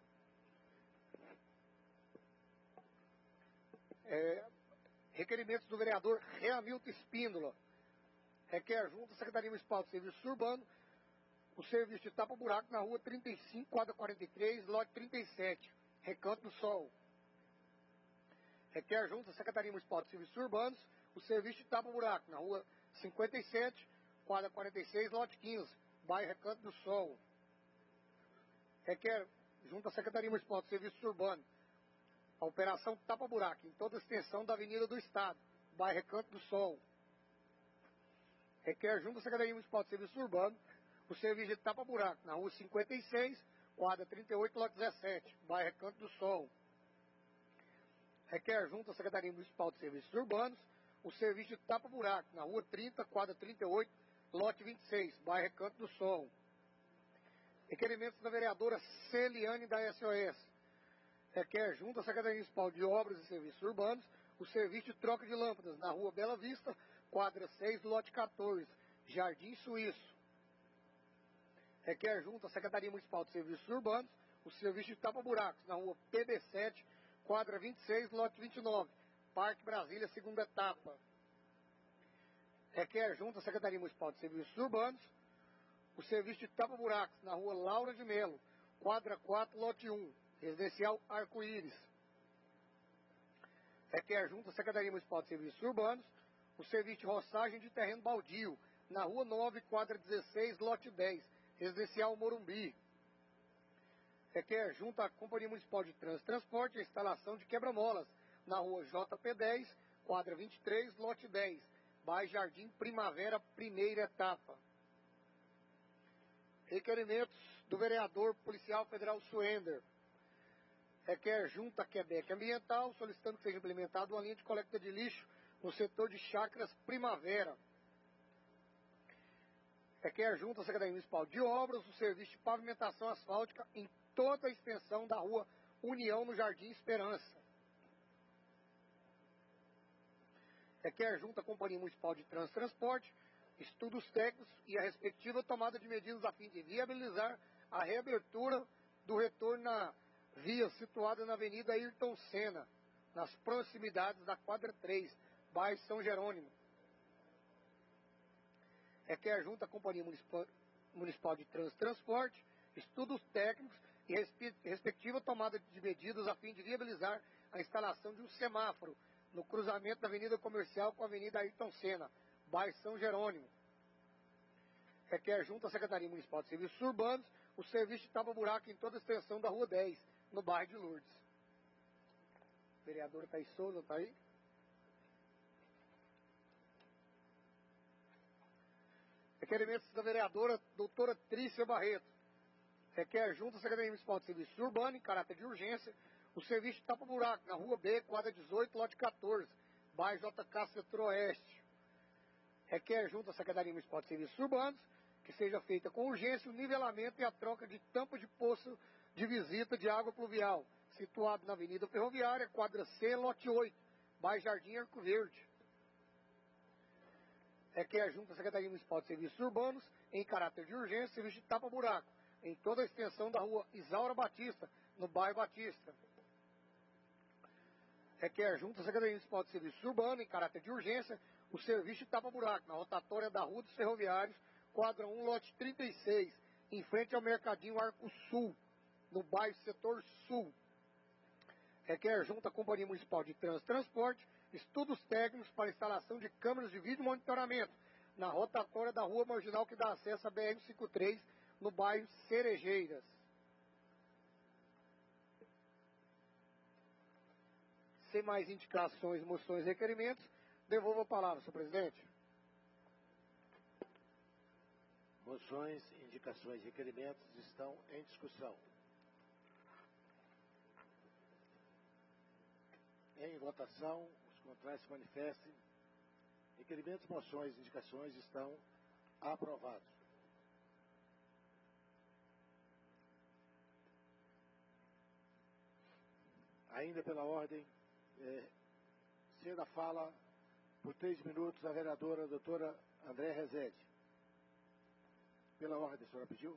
Requerimentos do vereador Reamilton Espíndola. Requer junto à Secretaria Municipal de Serviços Urbanos o serviço de tapa-buraco na rua 35, quadra 43, lote 37, Recanto do Sol. Requer junto à Secretaria Municipal de Serviços Urbanos o serviço de tapa-buraco na rua 57, quadra 46, lote 15, bairro Recanto do Sol. Requer junto à Secretaria Municipal de Serviços Urbanos a operação tapa-buraco em toda a extensão da Avenida do Estado, bairro Recanto do Sol. Requer junto à Secretaria Municipal de Serviços Urbanos o serviço de tapa-buraco na rua 56, quadra 38, lote 17, bairro Recanto do Sol. Requer junto à Secretaria Municipal de Serviços Urbanos o serviço de tapa-buraco na rua 30, quadra 38, lote 26, bairro Recanto do Sol. Requerimentos da vereadora Celiane da SOS. Requer junto à Secretaria Municipal de Obras e Serviços Urbanos o serviço de troca de lâmpadas na rua Bela Vista, quadra 6, lote 14, Jardim Suíço. Requer junto à Secretaria Municipal de Serviços Urbanos o serviço de tapa-buracos na rua PB7, quadra 26, lote 29, Parque Brasília, segunda etapa. Requer junto à Secretaria Municipal de Serviços Urbanos o serviço de tapa-buracos na rua Laura de Melo, quadra 4, lote 1, residencial Arco-Íris. Requer junto à Secretaria Municipal de Serviços Urbanos o serviço de roçagem de terreno baldio na rua 9, quadra 16, lote 10, residencial Morumbi. Requer junto à Companhia Municipal de Trânsito e Transporte a instalação de quebra-molas na rua JP10, quadra 23, lote 10, bairro Jardim Primavera, primeira etapa. Requerimentos do vereador policial federal Suender. Requer junto à Quebec Ambiental, solicitando que seja implementada uma linha de coleta de lixo no setor de Chácaras Primavera. Requer junto à Secretaria Municipal de Obras o serviço de pavimentação asfáltica em toda a extensão da rua União, no Jardim Esperança. Requer junto à Companhia Municipal de Trânsito e Transporte estudos técnicos e a respectiva tomada de medidas a fim de viabilizar a reabertura do retorno na via situada na Avenida Ayrton Senna, nas proximidades da quadra 3, bairro São Jerônimo. Requer junto à Companhia Municipal de Trânsito e Transporte, estudos técnicos e respectiva tomada de medidas a fim de viabilizar a instalação de um semáforo no cruzamento da Avenida Comercial com a Avenida Ayrton Senna, bairro São Jerônimo. Requer junto à Secretaria Municipal de Serviços Urbanos o serviço de tapa-buraco em toda a extensão da Rua 10, no bairro de Lourdes. Vereadora Thaís Souza, está aí? Requerimentos da vereadora doutora Trícia Barreto. Requer junto à Secretaria Municipal de Serviços Urbanos, em caráter de urgência, o serviço de tapa-buraco na Rua B, quadra 18, lote 14, bairro JK Centro-Oeste. Requer junto à Secretaria Municipal de Serviços Urbanos que seja feita com urgência o nivelamento e a troca de tampa de poço de visita de água pluvial, situado na Avenida Ferroviária, quadra C, lote 8, bairro Jardim Arco Verde. Requer junto à Secretaria Municipal de Serviços Urbanos, em caráter de urgência, serviço de tapa-buraco em toda a extensão da Rua Isaura Batista, no bairro Batista. Requer junto à Secretaria Municipal de Serviços Urbanos, em caráter de urgência, o serviço de tapa-buraco na rotatória da Rua dos Ferroviários, quadra 1, lote 36, em frente ao Mercadinho Arco Sul, no bairro Setor Sul. Requer junto à Companhia Municipal de Trânsito e Transporte estudos técnicos para instalação de câmeras de vídeo monitoramento na rotatória da Rua Marginal que dá acesso à BR-53, no bairro Cerejeiras. Sem mais indicações, moções e requerimentos, devolvo a palavra, senhor presidente. Moções, indicações e requerimentos estão em discussão. Em votação, os contrários se manifestem. Requerimentos, moções e indicações estão aprovados. Ainda pela ordem, ceda a fala por 3 minutos a vereadora doutora Andréa Rezende. Pela ordem, a senhora pediu?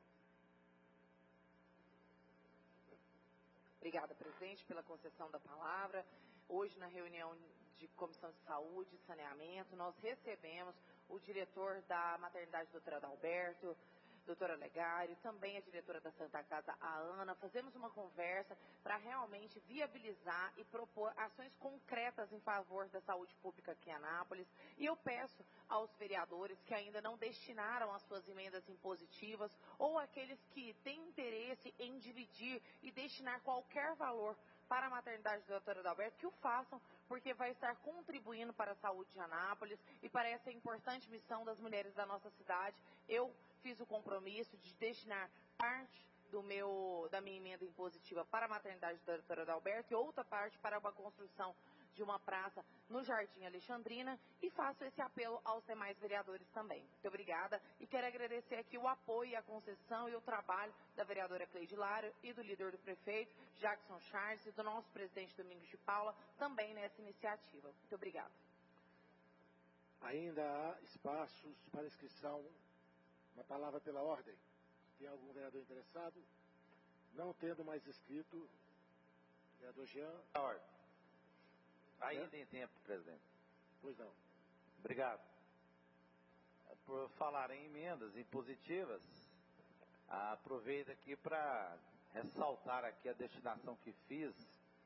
Obrigada, presidente, pela concessão da palavra. Hoje, na reunião de Comissão de Saúde e Saneamento, nós recebemos o diretor da maternidade, doutora Adalberto, doutora Legário, também a diretora da Santa Casa, a Ana. Fazemos uma conversa para realmente viabilizar e propor ações concretas em favor da saúde pública aqui em Anápolis. E eu peço aos vereadores que ainda não destinaram as suas emendas impositivas ou aqueles que têm interesse em dividir e destinar qualquer valor para a maternidade da doutora Adalberto, que o façam, porque vai estar contribuindo para a saúde de Anápolis e para essa importante missão das mulheres da nossa cidade. Eu fiz o compromisso de destinar parte da minha emenda impositiva para a maternidade da doutora Adalberto e outra parte para uma construção de uma praça no Jardim Alexandrina, e faço esse apelo aos demais vereadores também. Muito obrigada e quero agradecer aqui o apoio, a concessão e o trabalho da vereadora Cleide Lário e do líder do prefeito, Jackson Charles, e do nosso presidente Domingos de Paula, também nessa iniciativa. Muito obrigada. Ainda há espaços para inscrição. Uma palavra pela ordem. Tem algum vereador interessado? Não tendo mais inscrito, vereador Jean. A ordem. Ainda em tempo, presidente. Pois não. Obrigado. Por falar em emendas impositivas, aproveito aqui para ressaltar aqui a destinação que fiz,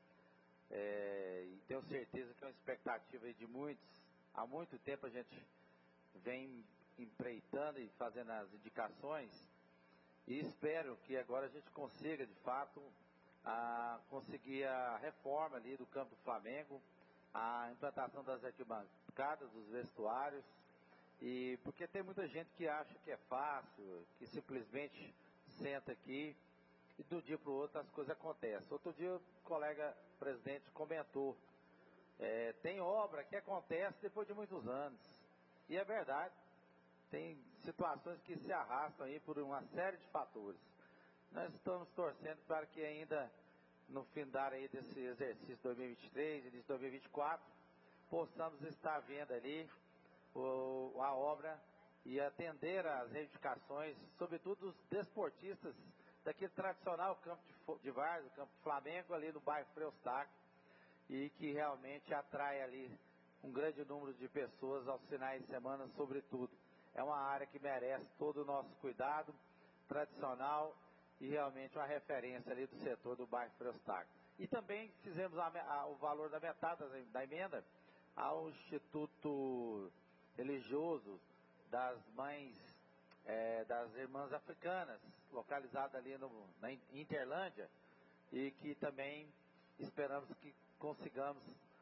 e tenho certeza que é uma expectativa de muitos. Há muito tempo a gente vem empreitando e fazendo as indicações, e espero que agora a gente consiga, de fato, conseguir a reforma ali do campo do Flamengo, a implantação das arquibancadas, dos vestuários, e porque tem muita gente que acha que é fácil, que simplesmente senta aqui e do dia para o outro as coisas acontecem. Outro dia o colega presidente comentou, tem obra que acontece depois de muitos anos, e é verdade, tem situações que se arrastam aí por uma série de fatores. Nós estamos torcendo para que ainda no findar aí desse exercício 2023 e de 2024, possamos estar vendo ali a obra e atender às reivindicações, sobretudo dos desportistas daquele tradicional campo de várzea, campo de Flamengo, ali no bairro Frei Eustáquio, e que realmente atrai ali um grande número de pessoas aos finais de semana, sobretudo. É uma área que merece todo o nosso cuidado, tradicional e realmente uma referência ali do setor do bairro Frei Eustáquio. E também fizemos o valor da metade da emenda ao Instituto Religioso das Mães, das Irmãs Africanas, localizado ali na Interlândia, e que também esperamos que consigamos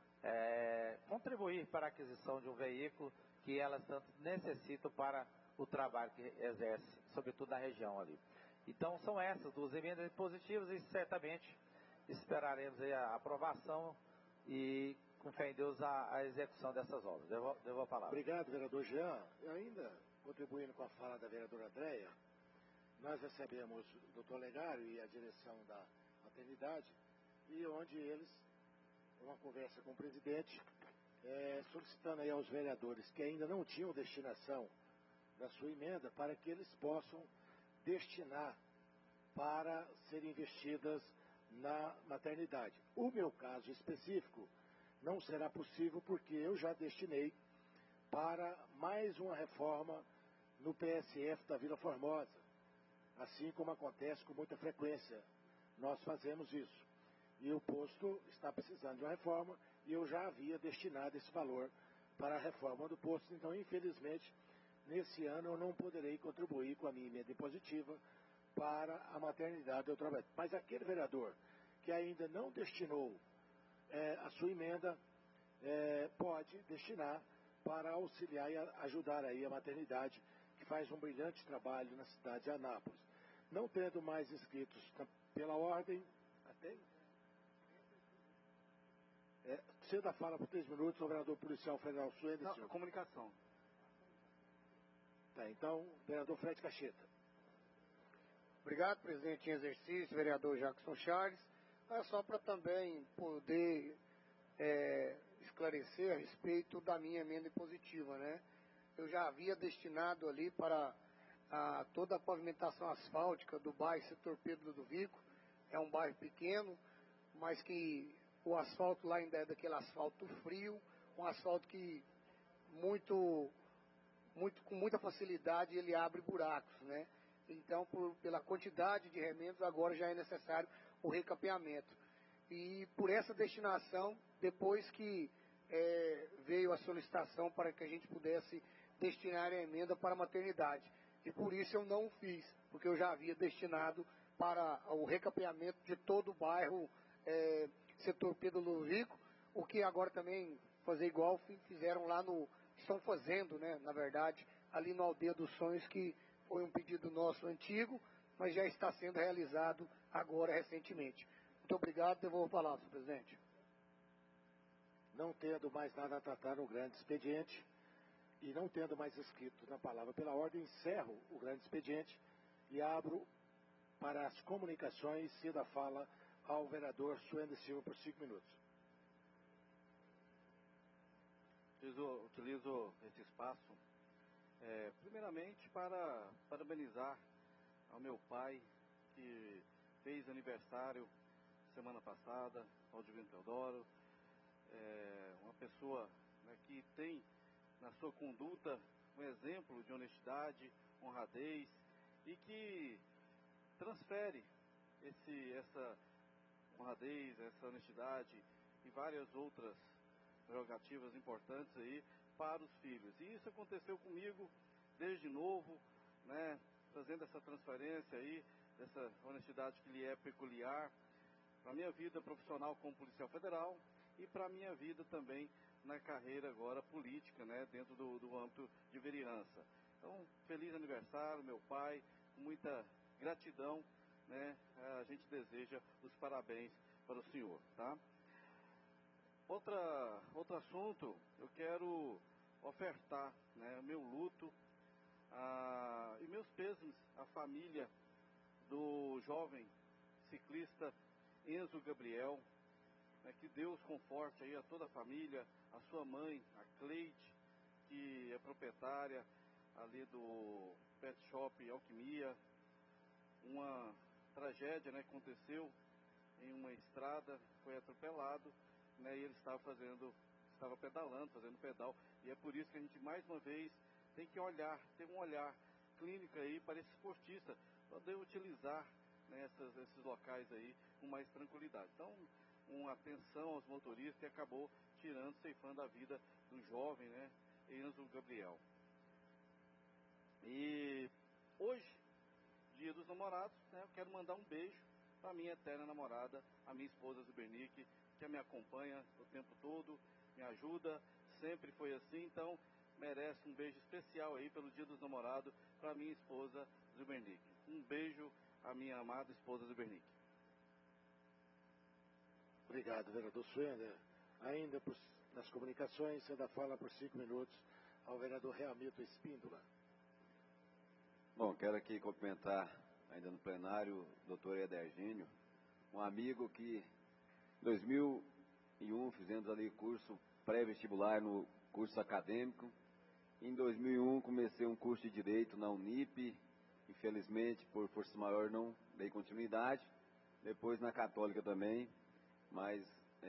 contribuir para a aquisição de um veículo que elas tanto necessitam para o trabalho que exerce, sobretudo na região ali. Então são essas duas emendas positivas e certamente esperaremos aí a aprovação e, com fé em Deus, a execução dessas obras. Devo a palavra. Obrigado, vereador Jean. Ainda contribuindo com a fala da vereadora Andréia, nós recebemos o doutor Legário e a direção da maternidade, e onde eles, uma conversa com o presidente, solicitando aí aos vereadores que ainda não tinham destinação da sua emenda, para que eles possam destinar para serem investidas na maternidade. O meu caso específico não será possível porque eu já destinei para mais uma reforma no PSF da Vila Formosa, assim como acontece com muita frequência. Nós fazemos isso. E o posto está precisando de uma reforma e eu já havia destinado esse valor para a reforma do posto. Então, infelizmente, nesse ano eu não poderei contribuir com a minha emenda impositiva para a maternidade do trabalho. Mas aquele vereador que ainda não destinou a sua emenda, pode destinar para auxiliar e ajudar aí a maternidade, que faz um brilhante trabalho na cidade de Anápolis. Não tendo mais inscritos pela ordem, cedo a fala por 3 minutos, o vereador policial federal Suênio Silva. Comunicação. Tá, então, vereador Fred Cacheta. Obrigado, presidente em exercício, vereador Jackson Charles. É só para também poder esclarecer a respeito da minha emenda impositiva, né? Eu já havia destinado ali para toda a pavimentação asfáltica do bairro Setor Pedro Ludovico. É um bairro pequeno, mas que o asfalto lá ainda é daquele asfalto frio, um asfalto que com muita facilidade ele abre buracos, né? Então, pela quantidade de remendos, agora já é necessário o recapeamento. E por essa destinação, depois que veio a solicitação para que a gente pudesse destinar a emenda para a maternidade. E por isso eu não fiz, porque eu já havia destinado para o recapeamento de todo o bairro Setor Pedro Ludovico, o que agora também fazer igual fizeram lá estão fazendo, né, na verdade, ali no Aldeia dos Sonhos, que foi um pedido nosso antigo, mas já está sendo realizado agora recentemente. Muito obrigado, devolvo a palavra, senhor presidente. Não tendo mais nada a tratar no grande expediente e não tendo mais escrito na palavra pela ordem, encerro o grande expediente e abro para as comunicações, cedo a fala ao vereador Suênio Silva por 5 minutos. Utilizo esse espaço primeiramente para parabenizar ao meu pai, que fez aniversário semana passada, Aldivino Teodoro, uma pessoa, né, que tem na sua conduta um exemplo de honestidade, honradez, e que transfere essa honradez, essa honestidade e várias outras prerrogativas importantes aí para os filhos. E isso aconteceu comigo desde novo, né, fazendo essa transferência aí, dessa honestidade que lhe é peculiar para a minha vida profissional como policial federal e para a minha vida também na carreira agora política, né, dentro do âmbito de vereança. Então, feliz aniversário, meu pai, com muita gratidão, né, a gente deseja os parabéns para o senhor, tá? Outro assunto, eu quero ofertar, né, meu luto e meus pêsames à família do jovem ciclista Enzo Gabriel, né, que Deus conforte aí a toda a família, a sua mãe, a Cleide, que é proprietária, ali do Pet Shop Alquimia, uma tragédia, né, que aconteceu em uma estrada, foi atropelado, né, e ele estava pedalando, fazendo pedal, e é por isso que a gente mais uma vez tem que olhar, ter um olhar clínico aí para esse esportista, poder utilizar, né, esses locais aí com mais tranquilidade. Então, uma atenção aos motoristas que acabou ceifando a vida do jovem, né, Enzo Gabriel. E hoje, Dia dos Namorados, né, eu quero mandar um beijo para a minha eterna namorada, a minha esposa Zubernick, que me acompanha o tempo todo, me ajuda, sempre foi assim, então merece um beijo especial aí pelo Dia dos Namorados para minha esposa Zubernick. Um beijo à minha amada esposa Zubernick. Obrigado, vereador Suender. Ainda nas comunicações, ainda fala por 5 minutos ao vereador Realmito Espíndola. Bom, quero aqui cumprimentar, ainda no plenário, o doutor Edergínio, um amigo que em 2001 fizemos ali curso pré-vestibular no curso acadêmico. Em 2001 comecei um curso de Direito na Unip, infelizmente por força maior não dei continuidade, depois na Católica também, mas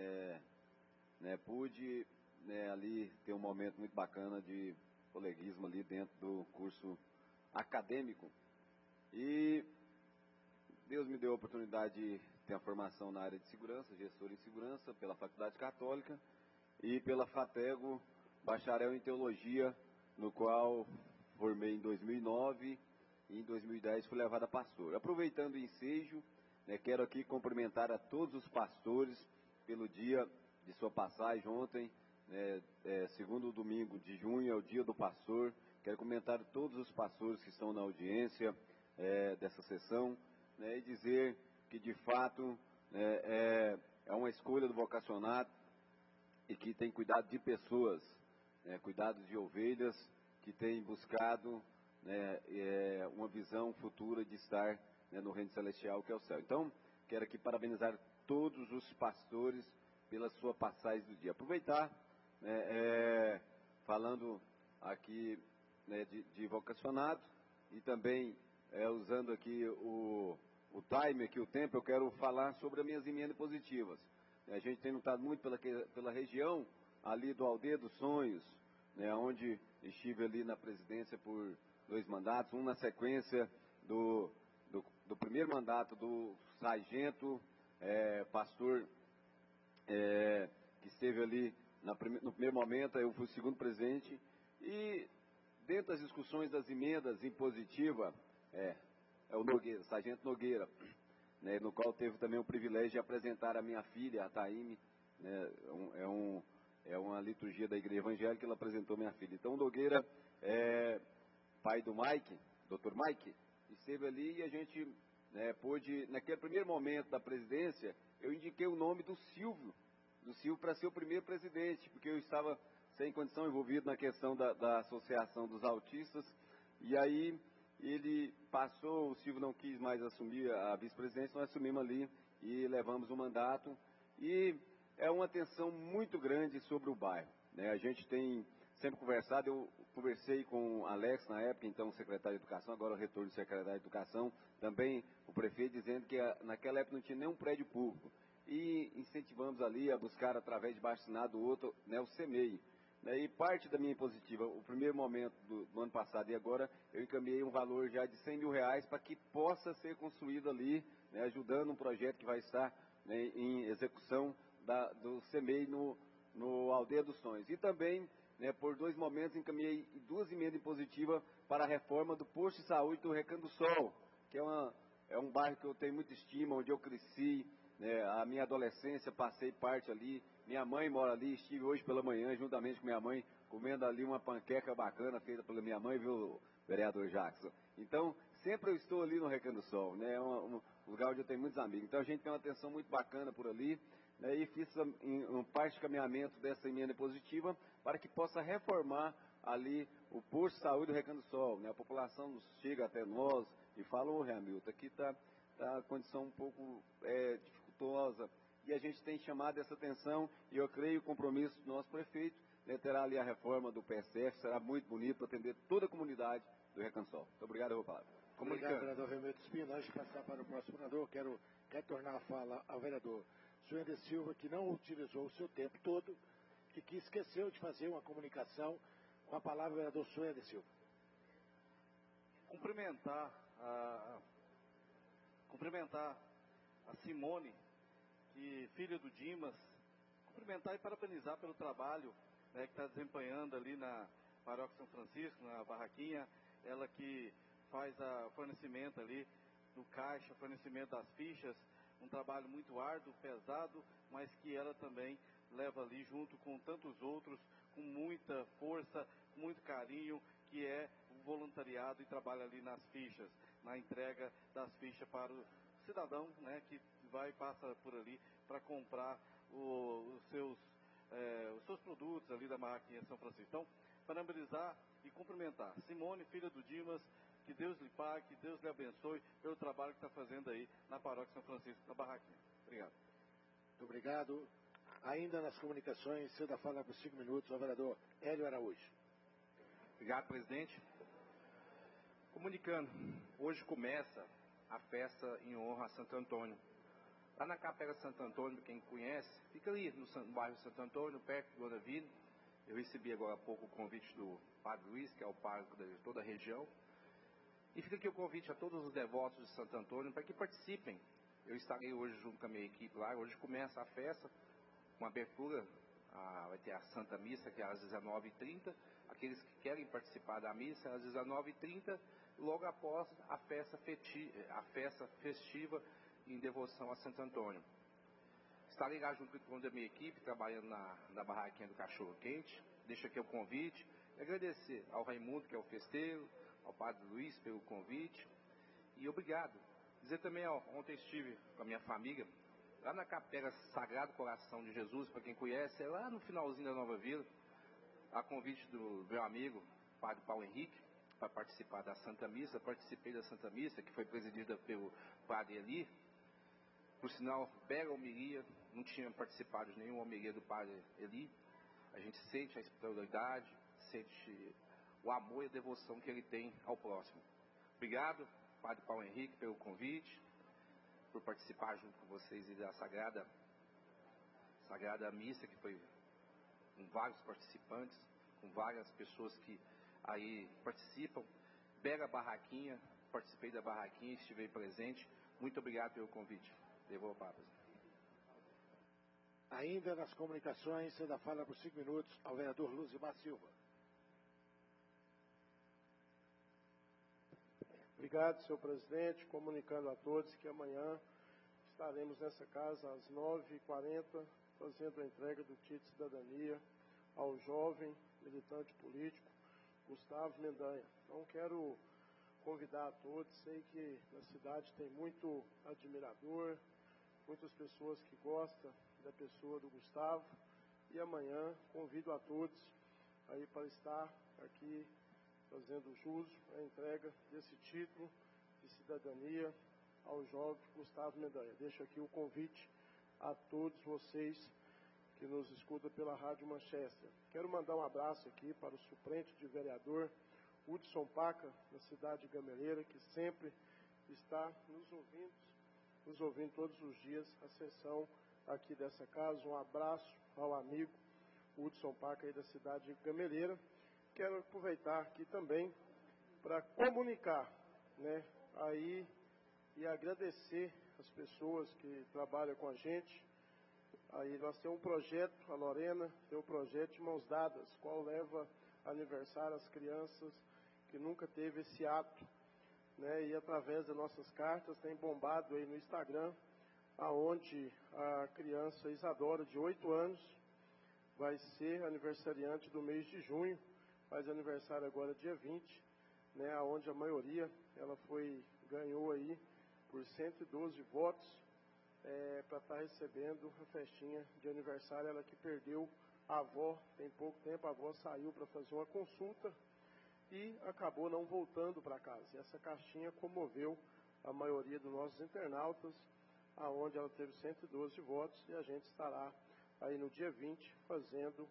pude ali ter um momento muito bacana de coleguismo ali dentro do curso acadêmico. E Deus me deu a oportunidade de ter a formação na área de segurança, gestor em segurança, pela Faculdade Católica e pela FATEGO, bacharel em teologia, no qual formei em 2009 e em 2010 fui levado a pastor. Aproveitando o ensejo, quero aqui cumprimentar a todos os pastores pelo dia de sua passagem ontem, segundo domingo de junho, é o dia do pastor. Quero comentar todos os pastores que estão na audiência dessa sessão, e dizer que de fato é uma escolha do vocacionado e que tem cuidado de pessoas, cuidado de ovelhas, que tem buscado uma visão futura de estar no reino celestial, que é o céu. Então, quero aqui parabenizar todos os pastores pela sua passagem do dia. Aproveitar, falando aqui de vocacionado e também usando aqui o time, aqui o tempo, eu quero falar sobre as minhas emendas positivas. A gente tem lutado muito pela região ali do Aldeia dos Sonhos, onde estive ali na presidência por 2 mandatos, um na sequência do primeiro mandato do sargento, pastor, que esteve ali no primeiro momento, eu fui o segundo presidente, e dentro das discussões das emendas impositivas, é o Nogueira, sargento Nogueira, no qual teve também o privilégio de apresentar a minha filha, a Taíme, é uma liturgia da Igreja Evangélica, ele apresentou minha filha. Então, o Nogueira pai do Mike, Dr. Mike, esteve ali e a gente pôde, naquele primeiro momento da presidência, eu indiquei o nome do Silvio para ser o primeiro presidente, porque eu estava sem condição envolvido na questão da Associação dos Autistas, e aí ele passou, o Silvio não quis mais assumir a vice-presidência, nós assumimos ali e levamos o mandato, e é uma atenção muito grande sobre o bairro, a gente tem sempre conversado, eu conversei com o Alex na época, então secretário de Educação, agora o retorno do secretário de Educação, também o prefeito dizendo que naquela época não tinha nenhum prédio público, e incentivamos ali a buscar através de baixo-assinado outro, o CEMEI. E parte da minha impositiva, o primeiro momento do ano passado e agora, eu encaminhei um valor já de R$100 mil para que possa ser construído ali, ajudando um projeto que vai estar em execução do CEMEI no Aldeia dos Sonhos. E também, por 2 momentos, encaminhei 2 emendas impositivas para a reforma do posto de saúde do Recanto do Sol, que é um bairro que eu tenho muita estima, onde eu cresci, a minha adolescência, passei parte ali, minha mãe mora ali, estive hoje pela manhã, juntamente com minha mãe, comendo ali uma panqueca bacana, feita pela minha mãe, viu, vereador Jackson? Então, sempre eu estou ali no Recanto do Sol, é um lugar onde eu tenho muitos amigos. Então, a gente tem uma atenção muito bacana por ali, e fiz um parte de caminhamento dessa emenda positiva para que possa reformar ali o posto de saúde do Recanto do Sol. A população chega até nós e fala, ô Hamilton, aqui está a condição um pouco dificultosa, e a gente tem chamado essa atenção, e eu creio o compromisso do nosso prefeito terá ali a reforma do PSF, será muito bonito para atender toda a comunidade do Recansol. Muito obrigado, eu vou falar. Obrigado, vereador Remeto Espino. Antes de passar para o próximo vereador, quero retornar a fala ao vereador Suênio Silva, que não utilizou o seu tempo todo e que esqueceu de fazer uma comunicação. Com a palavra, o vereador Suênio Silva. Cumprimentar a Simone, que filha do Dimas, cumprimentar e parabenizar pelo trabalho, né, que está desempenhando ali na Paróquia São Francisco, na barraquinha, ela que faz o fornecimento ali do caixa, fornecimento das fichas, um trabalho muito árduo, pesado, mas que ela também leva ali junto com tantos outros, com muita força, com muito carinho, que é o voluntariado e trabalha ali nas fichas, na entrega das fichas para o cidadão, né, que passa por ali para comprar os seus produtos ali da barraquinha São Francisco. Então, parabenizar e cumprimentar Simone, filha do Dimas, que Deus lhe pague, que Deus lhe abençoe pelo trabalho que está fazendo aí na Paróquia São Francisco, na barraquinha. Obrigado. Muito obrigado. Ainda nas comunicações, cedo fala por 5 minutos, ao vereador Hélio Araújo. Obrigado, presidente. Comunicando, hoje começa a festa em honra a Santo Antônio. Lá na Capela Santo Antônio, quem conhece, fica ali no bairro Santo Antônio, perto do Bonavide. Eu recebi agora há pouco o convite do Padre Luiz, que é o pároco de toda a região. E fica aqui o convite a todos os devotos de Santo Antônio para que participem. Eu estarei hoje junto com a minha equipe lá. Hoje começa a festa, com abertura, vai ter a Santa Missa, que é às 19h30. Aqueles que querem participar da missa, às 19h30, logo após a festa festiva em devoção a Santo Antônio. Estarei lá junto com a minha equipe, trabalhando na barraquinha do Cachorro Quente. Deixo aqui o convite. E agradecer ao Raimundo, que é o festeiro, ao Padre Luiz pelo convite. E obrigado. Dizer também, ontem estive com a minha família, lá na Capela Sagrado Coração de Jesus, para quem conhece, é lá no finalzinho da Nova Vila, a convite do meu amigo, Padre Paulo Henrique, para participar da Santa Missa. Participei da Santa Missa, que foi presidida pelo Padre Eli. Por sinal, bela homilia, não tinha participado de nenhuma homilia do Padre Eli. A gente sente a espiritualidade, sente o amor e a devoção que ele tem ao próximo. Obrigado, Padre Paulo Henrique, pelo convite, por participar junto com vocês da Sagrada Missa, que foi com vários participantes, com várias pessoas que aí participam. Bela barraquinha, participei da barraquinha, estive presente. Muito obrigado pelo convite. Devolvo a palavra. Ainda nas comunicações, cedo fala por 5 minutos ao vereador Luzimar Silva. Obrigado, senhor presidente. Comunicando a todos que amanhã estaremos nessa casa às 9h40, fazendo a entrega do título de cidadania ao jovem militante político Gustavo Mendanha. Então, quero convidar a todos. Sei que na cidade tem muito admirador, muitas pessoas que gostam da pessoa do Gustavo. E amanhã convido a todos aí para estar aqui fazendo jus à entrega desse título de cidadania ao jovem Gustavo Mendanha. Deixo aqui o convite a todos vocês que nos escutam pela Rádio Manchester. Quero mandar um abraço aqui para o suplente de vereador Hudson Paca, na cidade de Gameleira, que sempre está nos ouvindo todos os dias a sessão aqui dessa casa. Um abraço ao amigo Hudson Paca aí da cidade de Gameleira. Quero aproveitar aqui também para comunicar, né, aí e agradecer as pessoas que trabalham com a gente. Aí nós temos um projeto, a Lorena tem um projeto de Mãos Dadas, qual leva aniversário às crianças que nunca teve esse ato, né, e através das nossas cartas tem bombado aí no Instagram, aonde a criança Isadora, de 8 anos, vai ser aniversariante do mês de junho, faz aniversário agora dia 20, né, onde a maioria ela ganhou aí por 112 votos para estar recebendo a festinha de aniversário. Ela que perdeu a avó tem pouco tempo, a avó saiu para fazer uma consulta e acabou não voltando para casa. E essa caixinha comoveu a maioria dos nossos internautas, aonde ela teve 112 votos, e a gente estará aí no dia 20 fazendo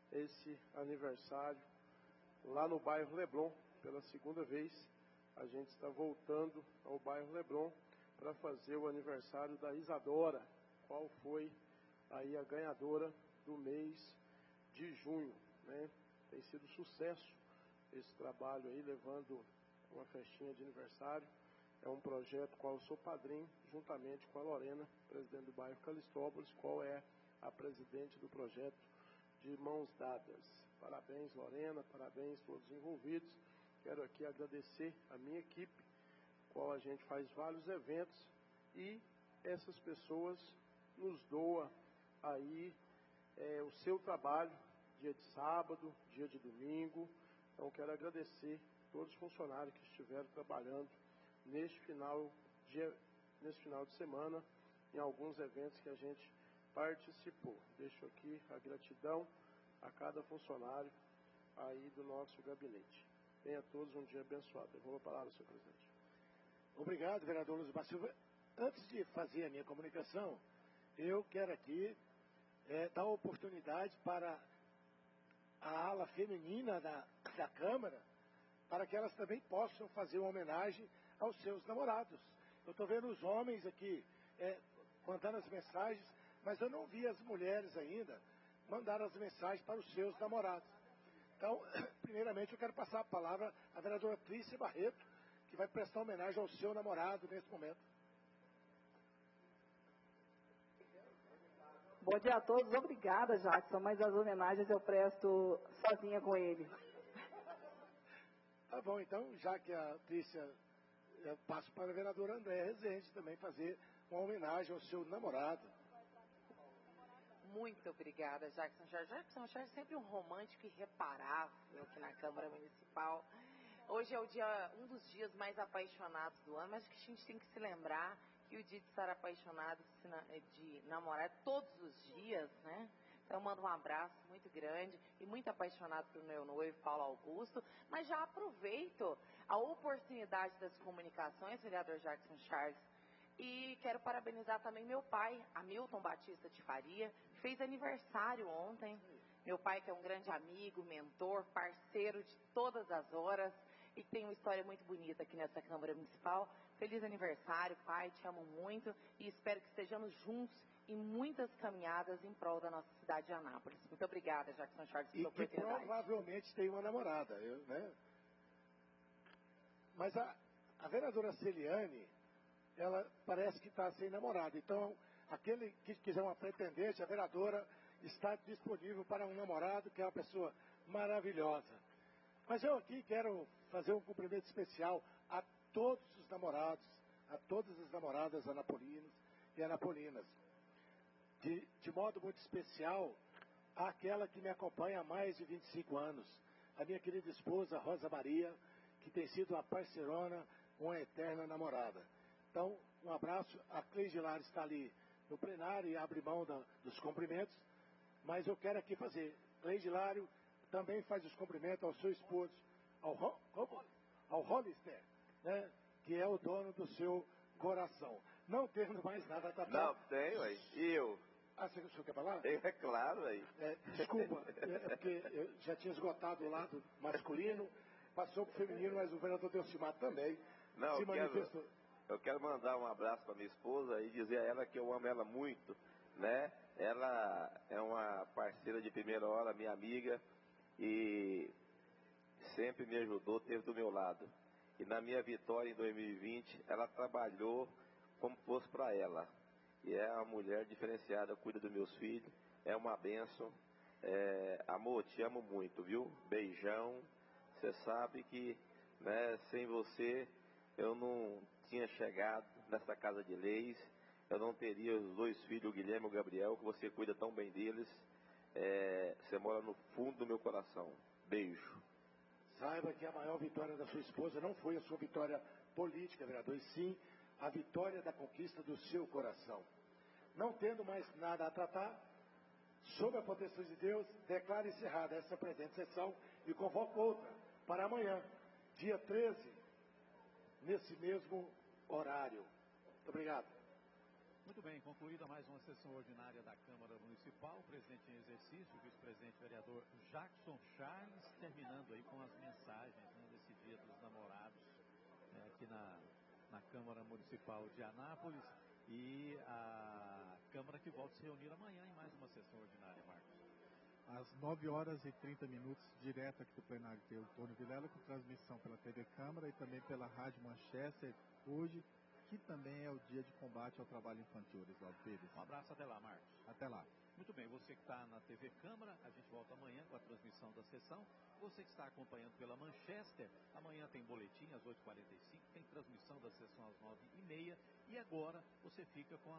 esse aniversário lá no bairro Leblon. Pela segunda vez, a gente está voltando ao bairro Leblon para fazer o aniversário da Isadora, qual foi aí a ganhadora do mês de junho, né? Tem sido sucesso esse trabalho aí, levando uma festinha de aniversário. É um projeto qual eu sou padrinho, juntamente com a Lorena, presidente do bairro Calistópolis, qual é a presidente do projeto de Mãos Dadas. Parabéns, Lorena, parabéns a todos os envolvidos. Quero aqui agradecer a minha equipe, qual a gente faz vários eventos e essas pessoas nos doam aí o seu trabalho, dia de sábado, dia de domingo. Então quero agradecer todos os funcionários que estiveram trabalhando neste final de semana, em alguns eventos que a gente participou. Deixo aqui a gratidão a cada funcionário aí do nosso gabinete. Tenha todos um dia abençoado. Eu vou a palavra, senhor presidente. Obrigado, vereador Luzimar Silva. Antes de fazer a minha comunicação, eu quero aqui dar oportunidade para a ala feminina da Câmara, para que elas também possam fazer uma homenagem aos seus namorados. Eu estou vendo os homens aqui mandando as mensagens, mas eu não vi as mulheres ainda mandar as mensagens para os seus namorados. Então, primeiramente, eu quero passar a palavra à vereadora Trícia Barreto, que vai prestar homenagem ao seu namorado nesse momento. Bom dia a todos. Obrigada, Jackson, mas as homenagens eu presto sozinha com ele. Tá bom, então, já que a Trícia, eu passo para a vereadora Andréa Rezende também fazer uma homenagem ao seu namorado. Muito obrigada, Jackson Jorge. Jackson Jorge é sempre um romântico irreparável aqui na Câmara Municipal. Hoje é um dos dias mais apaixonados do ano, mas que a gente tem que se lembrar que o dia de estar apaixonado, de namorar todos os dias, né? Então, eu mando um abraço muito grande e muito apaixonado pelo meu noivo, Paulo Augusto. Mas já aproveito a oportunidade das comunicações, vereador Jackson Charles, e quero parabenizar também meu pai, Hamilton Batista de Faria, que fez aniversário ontem. Meu pai, que é um grande amigo, mentor, parceiro de todas as horas e tem uma história muito bonita aqui nessa Câmara Municipal. Feliz aniversário, pai, te amo muito e espero que estejamos juntos em muitas caminhadas em prol da nossa cidade de Anápolis. Muito obrigada, Jackson Charles, pela oportunidade. E provavelmente tem uma namorada, né? Mas a vereadora Celiane, ela parece que está sem namorado. Então, aquele que quiser uma pretendente, a vereadora está disponível para um namorado, que é uma pessoa maravilhosa. Mas eu aqui quero fazer um cumprimento especial a todos os namorados, a todas as namoradas anapolinos e anapolinas. De modo muito especial, àquela que me acompanha há mais de 25 anos, a minha querida esposa Rosa Maria, que tem sido uma parceirona, uma eterna namorada. Então, um abraço. A Cleide Lara está ali no plenário e abre mão dos cumprimentos, mas eu quero aqui fazer. Cleide Lário também faz os cumprimentos ao seu esposo, ao Hollister, né, que é o dono do seu coração. Não tendo mais nada a tapar. Não, tenho aí. E eu? Ah, você quer falar? É claro aí. Desculpa, porque eu já tinha esgotado o lado masculino, passou para o feminino, mas o vereador Delcimar também se manifestou. Eu quero mandar um abraço para minha esposa e dizer a ela que eu amo ela muito, né? Ela é uma parceira de primeira hora, minha amiga, e sempre me ajudou, esteve do meu lado. E na minha vitória em 2020, ela trabalhou como fosse para ela. E é uma mulher diferenciada, cuida dos meus filhos, é uma bênção. Amor, te amo muito, viu? Beijão. Você sabe que, né, sem você eu não tinha chegado nessa casa de leis, eu não teria os dois filhos, o Guilherme e o Gabriel, que você cuida tão bem deles. Você mora no fundo do meu coração. Beijo. Saiba que a maior vitória da sua esposa não foi a sua vitória política, vereador, e sim a vitória da conquista do seu coração. Não tendo mais nada a tratar, sob a proteção de Deus, declaro encerrada essa presente sessão e convoco outra para amanhã, dia 13, nesse mesmo horário. Muito obrigado. Muito bem, concluída mais uma sessão ordinária da Câmara Municipal, presidente em exercício, o vice-presidente vereador Jackson Charles, terminando aí com as mensagens, né, desse Dia dos Namorados, aqui na Câmara Municipal de Anápolis, e a Câmara que volta a se reunir amanhã em mais uma sessão ordinária, Marcos. Às 9h30, direto aqui do plenário, tem o Tony Vilela, com transmissão pela TV Câmara e também pela Rádio Manchester, hoje, que também é o dia de combate ao trabalho infantil, Oswaldo Pires. Um abraço, até lá, Marcos. Até lá. Muito bem, você que está na TV Câmara, a gente volta amanhã com a transmissão da sessão. Você que está acompanhando pela Manchester, amanhã tem boletim às 8h45, tem transmissão da sessão às 9h30, e agora você fica com a